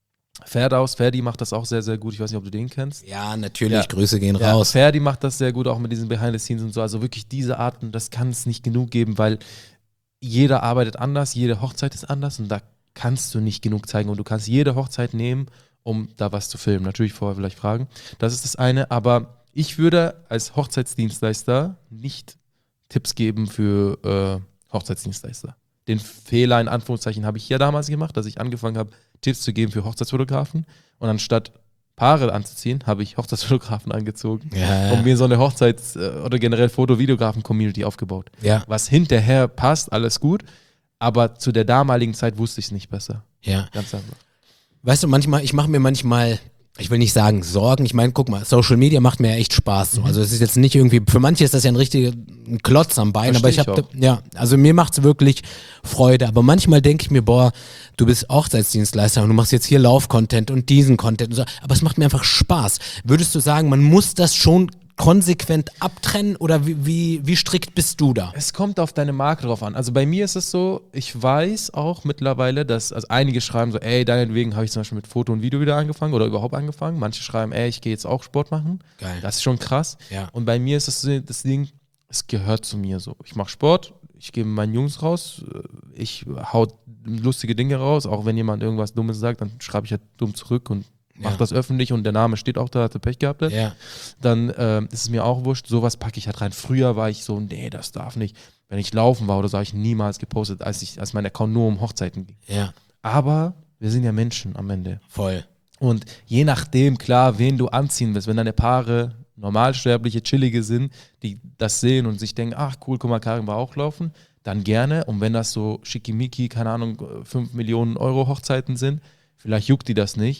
Ferdi macht das auch sehr, sehr gut. Ich weiß nicht, ob du den kennst.
Ja, natürlich. Grüße gehen raus.
Ferdi macht das sehr gut, auch mit diesen Behind the Scenes und so. Also wirklich diese Arten, das kann es nicht genug geben, weil jeder arbeitet anders, jede Hochzeit ist anders und da kannst du nicht genug zeigen. Und du kannst jede Hochzeit nehmen, um da was zu filmen. Natürlich vorher vielleicht fragen. Das ist das eine. Aber ich würde als Hochzeitsdienstleister nicht Tipps geben für Hochzeitsdienstleister. Den Fehler in Anführungszeichen habe ich ja damals gemacht, dass ich angefangen habe, Tipps zu geben für Hochzeitsfotografen und anstatt Paare anzuziehen, habe ich Hochzeitsfotografen angezogen und mir so eine Hochzeits- oder generell Foto-Videografen-Community aufgebaut. Ja. Was hinterher passt, alles gut, aber zu der damaligen Zeit wusste ich es nicht besser. Ja. Ganz einfach.
Weißt du, ich mache mir manchmal, ich will nicht sagen Sorgen, ich meine, guck mal, Social Media macht mir ja echt Spaß. So. Also es ist jetzt nicht irgendwie, für manche ist das ja ein richtiger Klotz am Bein, aber ich habe, also mir macht es wirklich Freude. Aber manchmal denke ich mir, boah, du bist Hochzeitsdienstleister und du machst jetzt hier Lauf-Content und diesen Content und so, aber es macht mir einfach Spaß. Würdest du sagen, man muss das schon konsequent abtrennen oder wie strikt bist du da?
Es kommt auf deine Marke drauf an. Also bei mir ist es so, ich weiß auch mittlerweile, dass, also einige schreiben so, ey, deinetwegen habe ich zum Beispiel mit Foto und Video wieder angefangen oder überhaupt angefangen. Manche schreiben, ey, ich gehe jetzt auch Sport machen. Geil. Das ist schon krass. Ja. Und bei mir ist das Ding, es gehört zu mir so. Ich mache Sport, ich gehe mit meinen Jungs raus, ich hau lustige Dinge raus, auch wenn jemand irgendwas Dummes sagt, dann schreibe ich halt dumm zurück und macht das öffentlich und der Name steht auch da, hat er Pech gehabt, dann ist es mir auch wurscht, sowas packe ich halt rein. Früher war ich so, nee, das darf nicht. Wenn ich laufen war oder so, habe ich niemals gepostet, als mein Account nur um Hochzeiten ging. Ja. Aber wir sind ja Menschen am Ende.
Voll.
Und je nachdem, klar, wen du anziehen willst, wenn deine Paare normalsterbliche, chillige sind, die das sehen und sich denken, ach cool, guck mal, Karin war auch laufen, dann gerne. Und wenn das so schickimicki, keine Ahnung, 5 Millionen Euro Hochzeiten sind, vielleicht juckt die das nicht.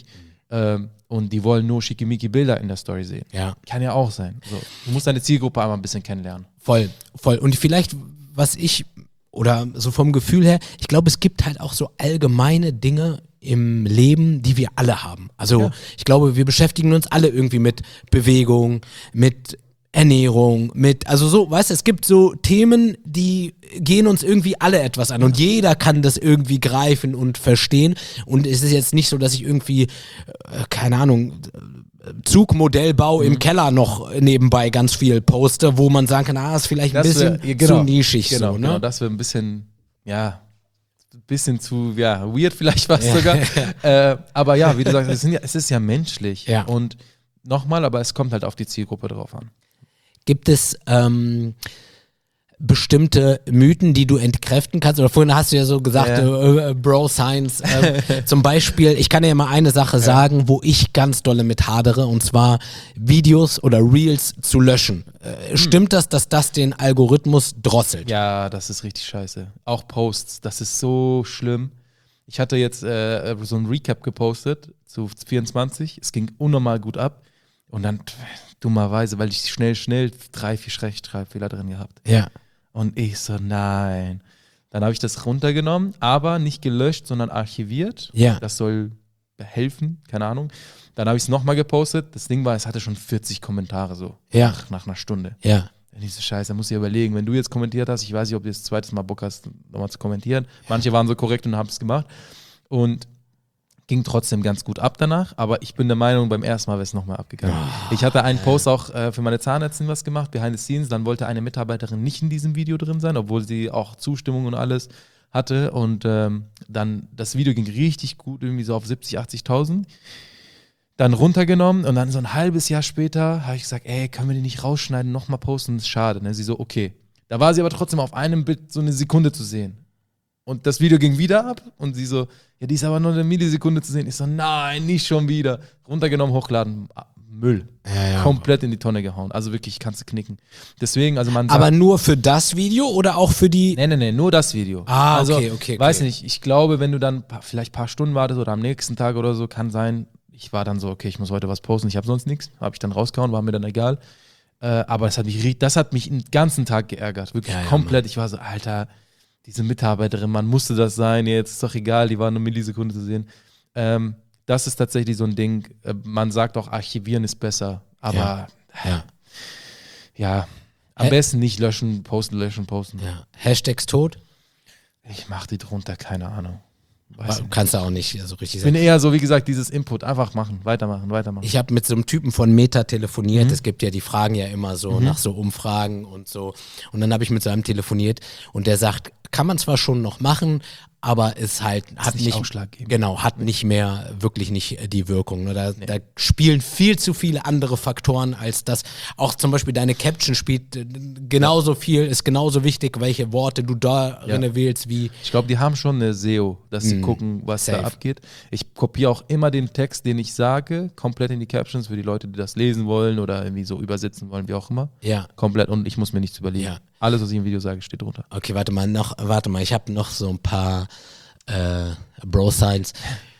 Und die wollen nur schickimicki Bilder in der Story sehen. Ja. Kann ja auch sein. So, du musst deine Zielgruppe einmal ein bisschen kennenlernen.
Voll. Und vielleicht, oder so vom Gefühl her, ich glaube, es gibt halt auch so allgemeine Dinge im Leben, die wir alle haben. Also ich glaube, wir beschäftigen uns alle irgendwie mit Bewegung, mit Ernährung, also so, weißt du, es gibt so Themen, die gehen uns irgendwie alle etwas an und jeder kann das irgendwie greifen und verstehen und es ist jetzt nicht so, dass ich irgendwie, keine Ahnung, Zugmodellbau im Keller noch nebenbei ganz viel poste, wo man sagen kann, ist vielleicht ein bisschen zu nischig.
Genau,
so, ne?
Genau, das wäre ein bisschen zu, weird vielleicht fast sogar. Aber ja, wie du sagst, es ist ja menschlich. Ja. Und nochmal, aber es kommt halt auf die Zielgruppe drauf an.
Gibt es bestimmte Mythen, die du entkräften kannst? Oder vorhin hast du ja so gesagt, Bro-Science. Zum Beispiel, ich kann dir ja mal eine Sache sagen, wo ich ganz dolle mit hadere, und zwar Videos oder Reels zu löschen. Stimmt das, dass das den Algorithmus drosselt?
Ja, das ist richtig scheiße. Auch Posts, das ist so schlimm. Ich hatte jetzt so ein Recap gepostet zu 24. Es ging unnormal gut ab. Und dann dummerweise, weil ich schnell 3-4 Rechtschreibfehler drin gehabt. Ja. Und ich so, nein. Dann habe ich das runtergenommen, aber nicht gelöscht, sondern archiviert. Ja. Das soll behelfen, keine Ahnung. Dann habe ich es nochmal gepostet. Das Ding war, es hatte schon 40 Kommentare so nach einer Stunde.
Ja.
Und ich so, scheiße, da musst du dir überlegen, wenn du jetzt kommentiert hast, ich weiß nicht, ob du das zweites Mal Bock hast, nochmal zu kommentieren. Manche waren so korrekt und haben es gemacht. Und ging trotzdem ganz gut ab danach, aber ich bin der Meinung, beim ersten Mal wäre es nochmal abgegangen. Ich hatte einen Post auch für meine Zahnärztin was gemacht, behind the scenes, dann wollte eine Mitarbeiterin nicht in diesem Video drin sein, obwohl sie auch Zustimmung und alles hatte und dann, das Video ging richtig gut, irgendwie so auf 70.000, 80.000, dann runtergenommen und dann so ein halbes Jahr später habe ich gesagt, ey, können wir die nicht rausschneiden, nochmal posten, das ist schade. Und sie so, okay. Da war sie aber trotzdem auf einem Bild so eine Sekunde zu sehen. Und das Video ging wieder ab und sie so, ja, die ist aber nur eine Millisekunde zu sehen. Ich so, nein, nicht schon wieder. Runtergenommen, hochladen, Müll.
Ja.
Komplett in die Tonne gehauen. Also wirklich, kannst du knicken. Deswegen, also man sagt,
Aber nur für das Video oder auch für die...
Nee, nur das Video.
Ah,
also,
okay.
Weiß nicht, ich glaube, wenn du dann vielleicht ein paar Stunden wartest oder am nächsten Tag oder so, kann sein, ich war dann so, okay, ich muss heute was posten, ich habe sonst nichts. Habe ich dann rausgehauen, war mir dann egal. Aber das hat mich den ganzen Tag geärgert. Wirklich komplett.
Mann.
Ich war so, Alter, diese Mitarbeiterin, man musste das sein, jetzt ist doch egal, die waren eine Millisekunde zu sehen. Das ist tatsächlich so ein Ding, man sagt auch, archivieren ist besser, aber am besten nicht löschen, posten.
Ja. Hashtags tot?
Ich mach die drunter, keine Ahnung.
Kannst du auch nicht so richtig
Ich bin eher so, wie gesagt, dieses Input, einfach machen, weitermachen.
Ich habe mit so einem Typen von Meta telefoniert, es gibt ja, die fragen ja immer so nach so Umfragen und so. Und dann habe ich mit so einem telefoniert und der sagt, kann man zwar schon noch machen, aber es halt hat nicht
ausschlaggebend.
Genau, hat nicht mehr, wirklich nicht die Wirkung. Ne? Da spielen viel zu viele andere Faktoren als das. Auch zum Beispiel deine Caption spielt genauso viel, ist genauso wichtig, welche Worte du darin wählst, wie.
Ich glaube, die haben schon eine SEO, dass sie gucken, was da abgeht. Ich kopiere auch immer den Text, den ich sage, komplett in die Captions für die Leute, die das lesen wollen oder irgendwie so übersetzen wollen, wie auch immer.
Ja.
Komplett, und ich muss mir nichts überlegen.
Ja.
Alles, was ich im Video sage, steht drunter.
Okay, warte mal, ich habe noch so ein paar Bro-Signs.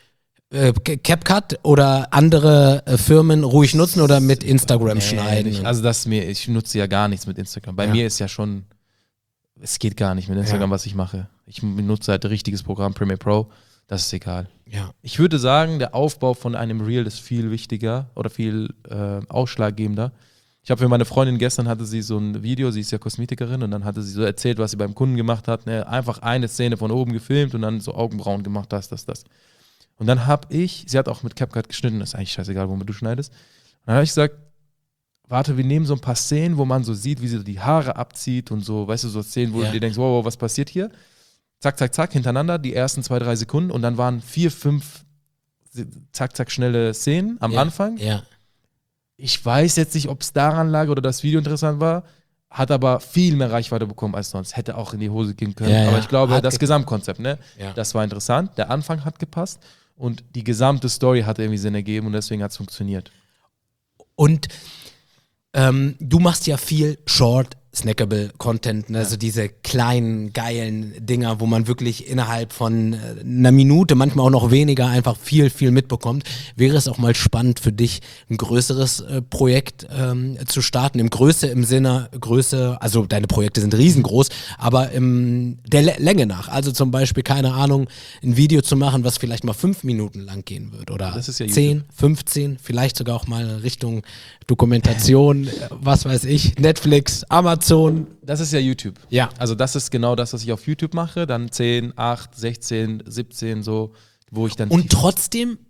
CapCut oder andere Firmen ruhig nutzen oder mit Instagram schneiden?
Nicht. Also ich nutze ja gar nichts mit Instagram. Bei mir ist ja schon, es geht gar nicht mit Instagram, was ich mache. Ich nutze halt ein richtiges Programm, Premiere Pro, das ist egal.
Ja.
Ich würde sagen, der Aufbau von einem Reel ist viel wichtiger oder viel ausschlaggebender. Ich habe für meine Freundin gestern, hatte sie so ein Video, sie ist ja Kosmetikerin, und dann hatte sie so erzählt, was sie beim Kunden gemacht hat. Ne? Einfach eine Szene von oben gefilmt und dann so Augenbrauen gemacht, das. Und dann sie hat auch mit CapCut geschnitten, das ist eigentlich scheißegal, womit du schneidest. Und dann habe ich gesagt, warte, wir nehmen so ein paar Szenen, wo man so sieht, wie sie die Haare abzieht und so, weißt du, so Szenen, wo du dir denkst, wow, was passiert hier? Zack, zack, zack, hintereinander, die ersten 2-3 Sekunden, und dann waren 4-5 zack, zack, schnelle Szenen am Anfang.
Ja.
Ich weiß jetzt nicht, ob es daran lag oder das Video interessant war, hat aber viel mehr Reichweite bekommen als sonst. Hätte auch in die Hose gehen können. Aber ich glaube, das Gesamtkonzept, ne? Ja. Das war interessant. Der Anfang hat gepasst und die gesamte Story hat irgendwie Sinn ergeben und deswegen hat es funktioniert.
Und du machst ja viel Short, snackable Content, ne? Also diese kleinen, geilen Dinger, wo man wirklich innerhalb von einer Minute, manchmal auch noch weniger, einfach viel, viel mitbekommt. Wäre es auch mal spannend für dich, ein größeres Projekt zu starten? Im Sinne Größe, also deine Projekte sind riesengroß, aber der Länge nach. Also zum Beispiel, keine Ahnung, ein Video zu machen, was vielleicht mal 5 Minuten lang gehen wird oder
das ist ja
10, 15, vielleicht sogar auch mal Richtung Dokumentation, was weiß ich, Netflix, Amazon.
Das ist ja YouTube.
Ja.
Also das ist genau das, was ich auf YouTube mache. Dann 10, 8, 16, 17 so, wo ich dann...
Und trotzdem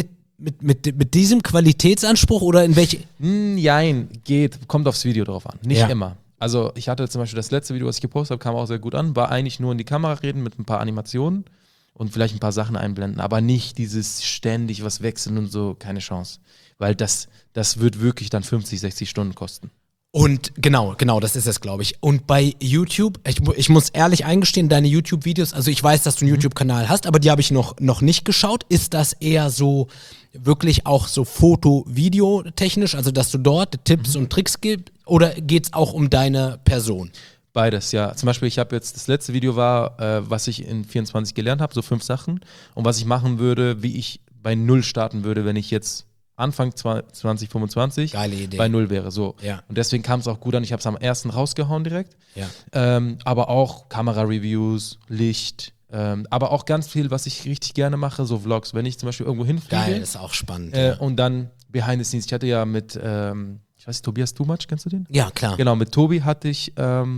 mit diesem Qualitätsanspruch oder in welche...
Jein, kommt aufs Video drauf an. Nicht immer. Also ich hatte zum Beispiel das letzte Video, was ich gepostet habe, kam auch sehr gut an. War eigentlich nur in die Kamera reden mit ein paar Animationen und vielleicht ein paar Sachen einblenden, aber nicht dieses ständig was wechseln und so, keine Chance. Weil das wird wirklich dann 50, 60 Stunden kosten.
Und genau, das ist es, glaube ich. Und bei YouTube, ich muss ehrlich eingestehen, deine YouTube-Videos, also ich weiß, dass du einen YouTube-Kanal hast, aber die habe ich noch nicht geschaut. Ist das eher so wirklich auch so Foto-Video-technisch, also dass du dort Tipps und Tricks gibst, oder geht es auch um deine Person?
Beides, ja. Zum Beispiel, ich habe jetzt, das letzte Video war, was ich in 24 gelernt habe, so 5 Sachen. Und was ich machen würde, wie ich bei 0 starten würde, wenn ich jetzt Anfang 2025 bei 0 wäre. So.
Ja.
Und deswegen kam es auch gut an. Ich habe es am 1. rausgehauen direkt.
Ja.
Aber auch Kamera-Reviews, Licht, Aber auch ganz viel, was ich richtig gerne mache, so Vlogs. Wenn ich zum Beispiel irgendwo hinfliege.
Geil, ist auch spannend. Ja.
Und dann Behind the Scenes. Ich hatte ja mit, ich weiß nicht, Tobias Tumatsch, kennst du den?
Ja, klar.
Genau, mit Tobi hatte ich,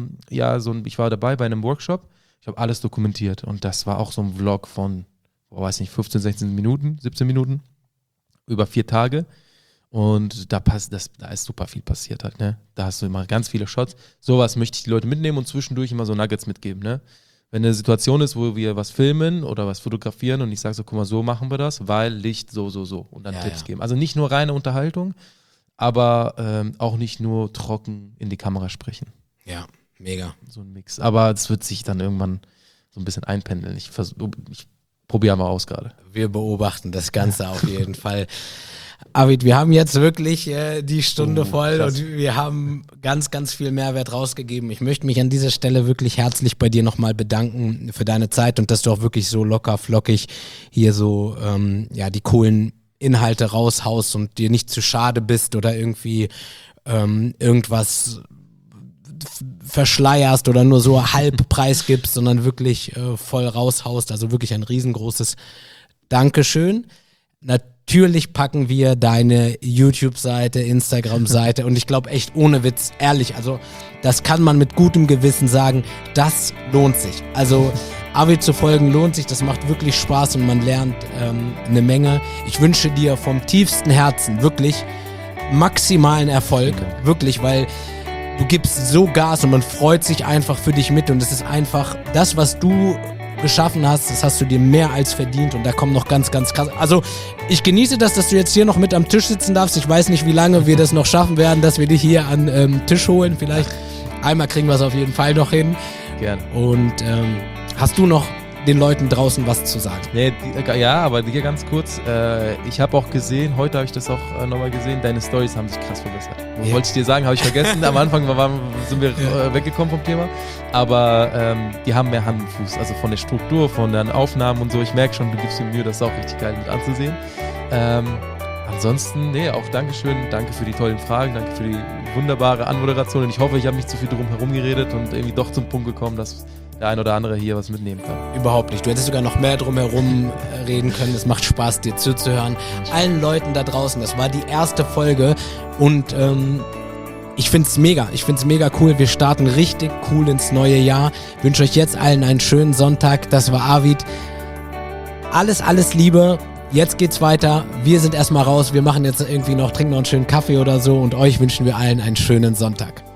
ich war dabei bei einem Workshop. Ich habe alles dokumentiert und das war auch so ein Vlog von, weiß nicht, 15, 16 Minuten, 17 Minuten, über 4 Tage. Und da ist super viel passiert halt, ne? Da hast du immer ganz viele Shots. Sowas möchte ich die Leute mitnehmen und zwischendurch immer so Nuggets mitgeben, ne? Wenn eine Situation ist, wo wir was filmen oder was fotografieren und ich sage so, guck mal, so machen wir das, weil Licht so und dann Tipps geben. Also nicht nur reine Unterhaltung, aber auch nicht nur trocken in die Kamera sprechen.
Ja, mega.
So ein Mix. Aber es wird sich dann irgendwann so ein bisschen einpendeln. Ich probiere mal aus gerade.
Wir beobachten das Ganze auf jeden Fall. Arvid, wir haben jetzt wirklich die Stunde voll
krass.
und wir haben ganz, ganz viel Mehrwert rausgegeben. Ich möchte mich an dieser Stelle wirklich herzlich bei dir nochmal bedanken für deine Zeit und dass du auch wirklich so locker, flockig hier so die coolen Inhalte raushaust und dir nicht zu schade bist oder irgendwie irgendwas verschleierst oder nur so halb Preis gibst, sondern wirklich voll raushaust. Also wirklich ein riesengroßes Dankeschön. Natürlich packen wir deine YouTube-Seite, Instagram-Seite und ich glaube echt ohne Witz, ehrlich, also das kann man mit gutem Gewissen sagen, das lohnt sich. Also Arvid zu folgen lohnt sich, das macht wirklich Spaß und man lernt eine Menge. Ich wünsche dir vom tiefsten Herzen wirklich maximalen Erfolg, wirklich, weil du gibst so Gas und man freut sich einfach für dich mit und es ist einfach das, was du geschaffen hast, das hast du dir mehr als verdient und da kommen noch ganz, ganz krass. Also ich genieße das, dass du jetzt hier noch mit am Tisch sitzen darfst. Ich weiß nicht, wie lange wir das noch schaffen werden, dass wir dich hier an Tisch holen. Vielleicht einmal kriegen wir es auf jeden Fall noch hin.
Gerne.
Und hast du noch den Leuten draußen was zu sagen?
Nee, aber hier ganz kurz. Ich habe auch gesehen, heute habe ich das auch nochmal gesehen, deine Storys haben sich krass verbessert.
Ja.
Wollte ich dir sagen, habe ich vergessen. Am Anfang sind wir weggekommen vom Thema. Aber die haben mehr Hand und Fuß. Also von der Struktur, von den Aufnahmen und so. Ich merke schon, du gibst dir Mühe, das ist auch richtig geil mit anzusehen. Ansonsten, auch Dankeschön. Danke für die tollen Fragen. Danke für die wunderbare Anmoderation. Und ich hoffe, ich habe nicht zu viel drum herum geredet und irgendwie doch zum Punkt gekommen, dass der ein oder andere hier was mitnehmen kann.
Überhaupt nicht. Du hättest sogar noch mehr drumherum reden können. Es macht Spaß, dir zuzuhören. Allen Leuten da draußen, das war die erste Folge und ich finde es mega. Ich finde es mega cool. Wir starten richtig cool ins neue Jahr. Ich wünsche euch jetzt allen einen schönen Sonntag. Das war Arvid. Alles Liebe. Jetzt geht's weiter. Wir sind erstmal raus. Wir machen jetzt irgendwie trinken noch einen schönen Kaffee oder so und euch wünschen wir allen einen schönen Sonntag.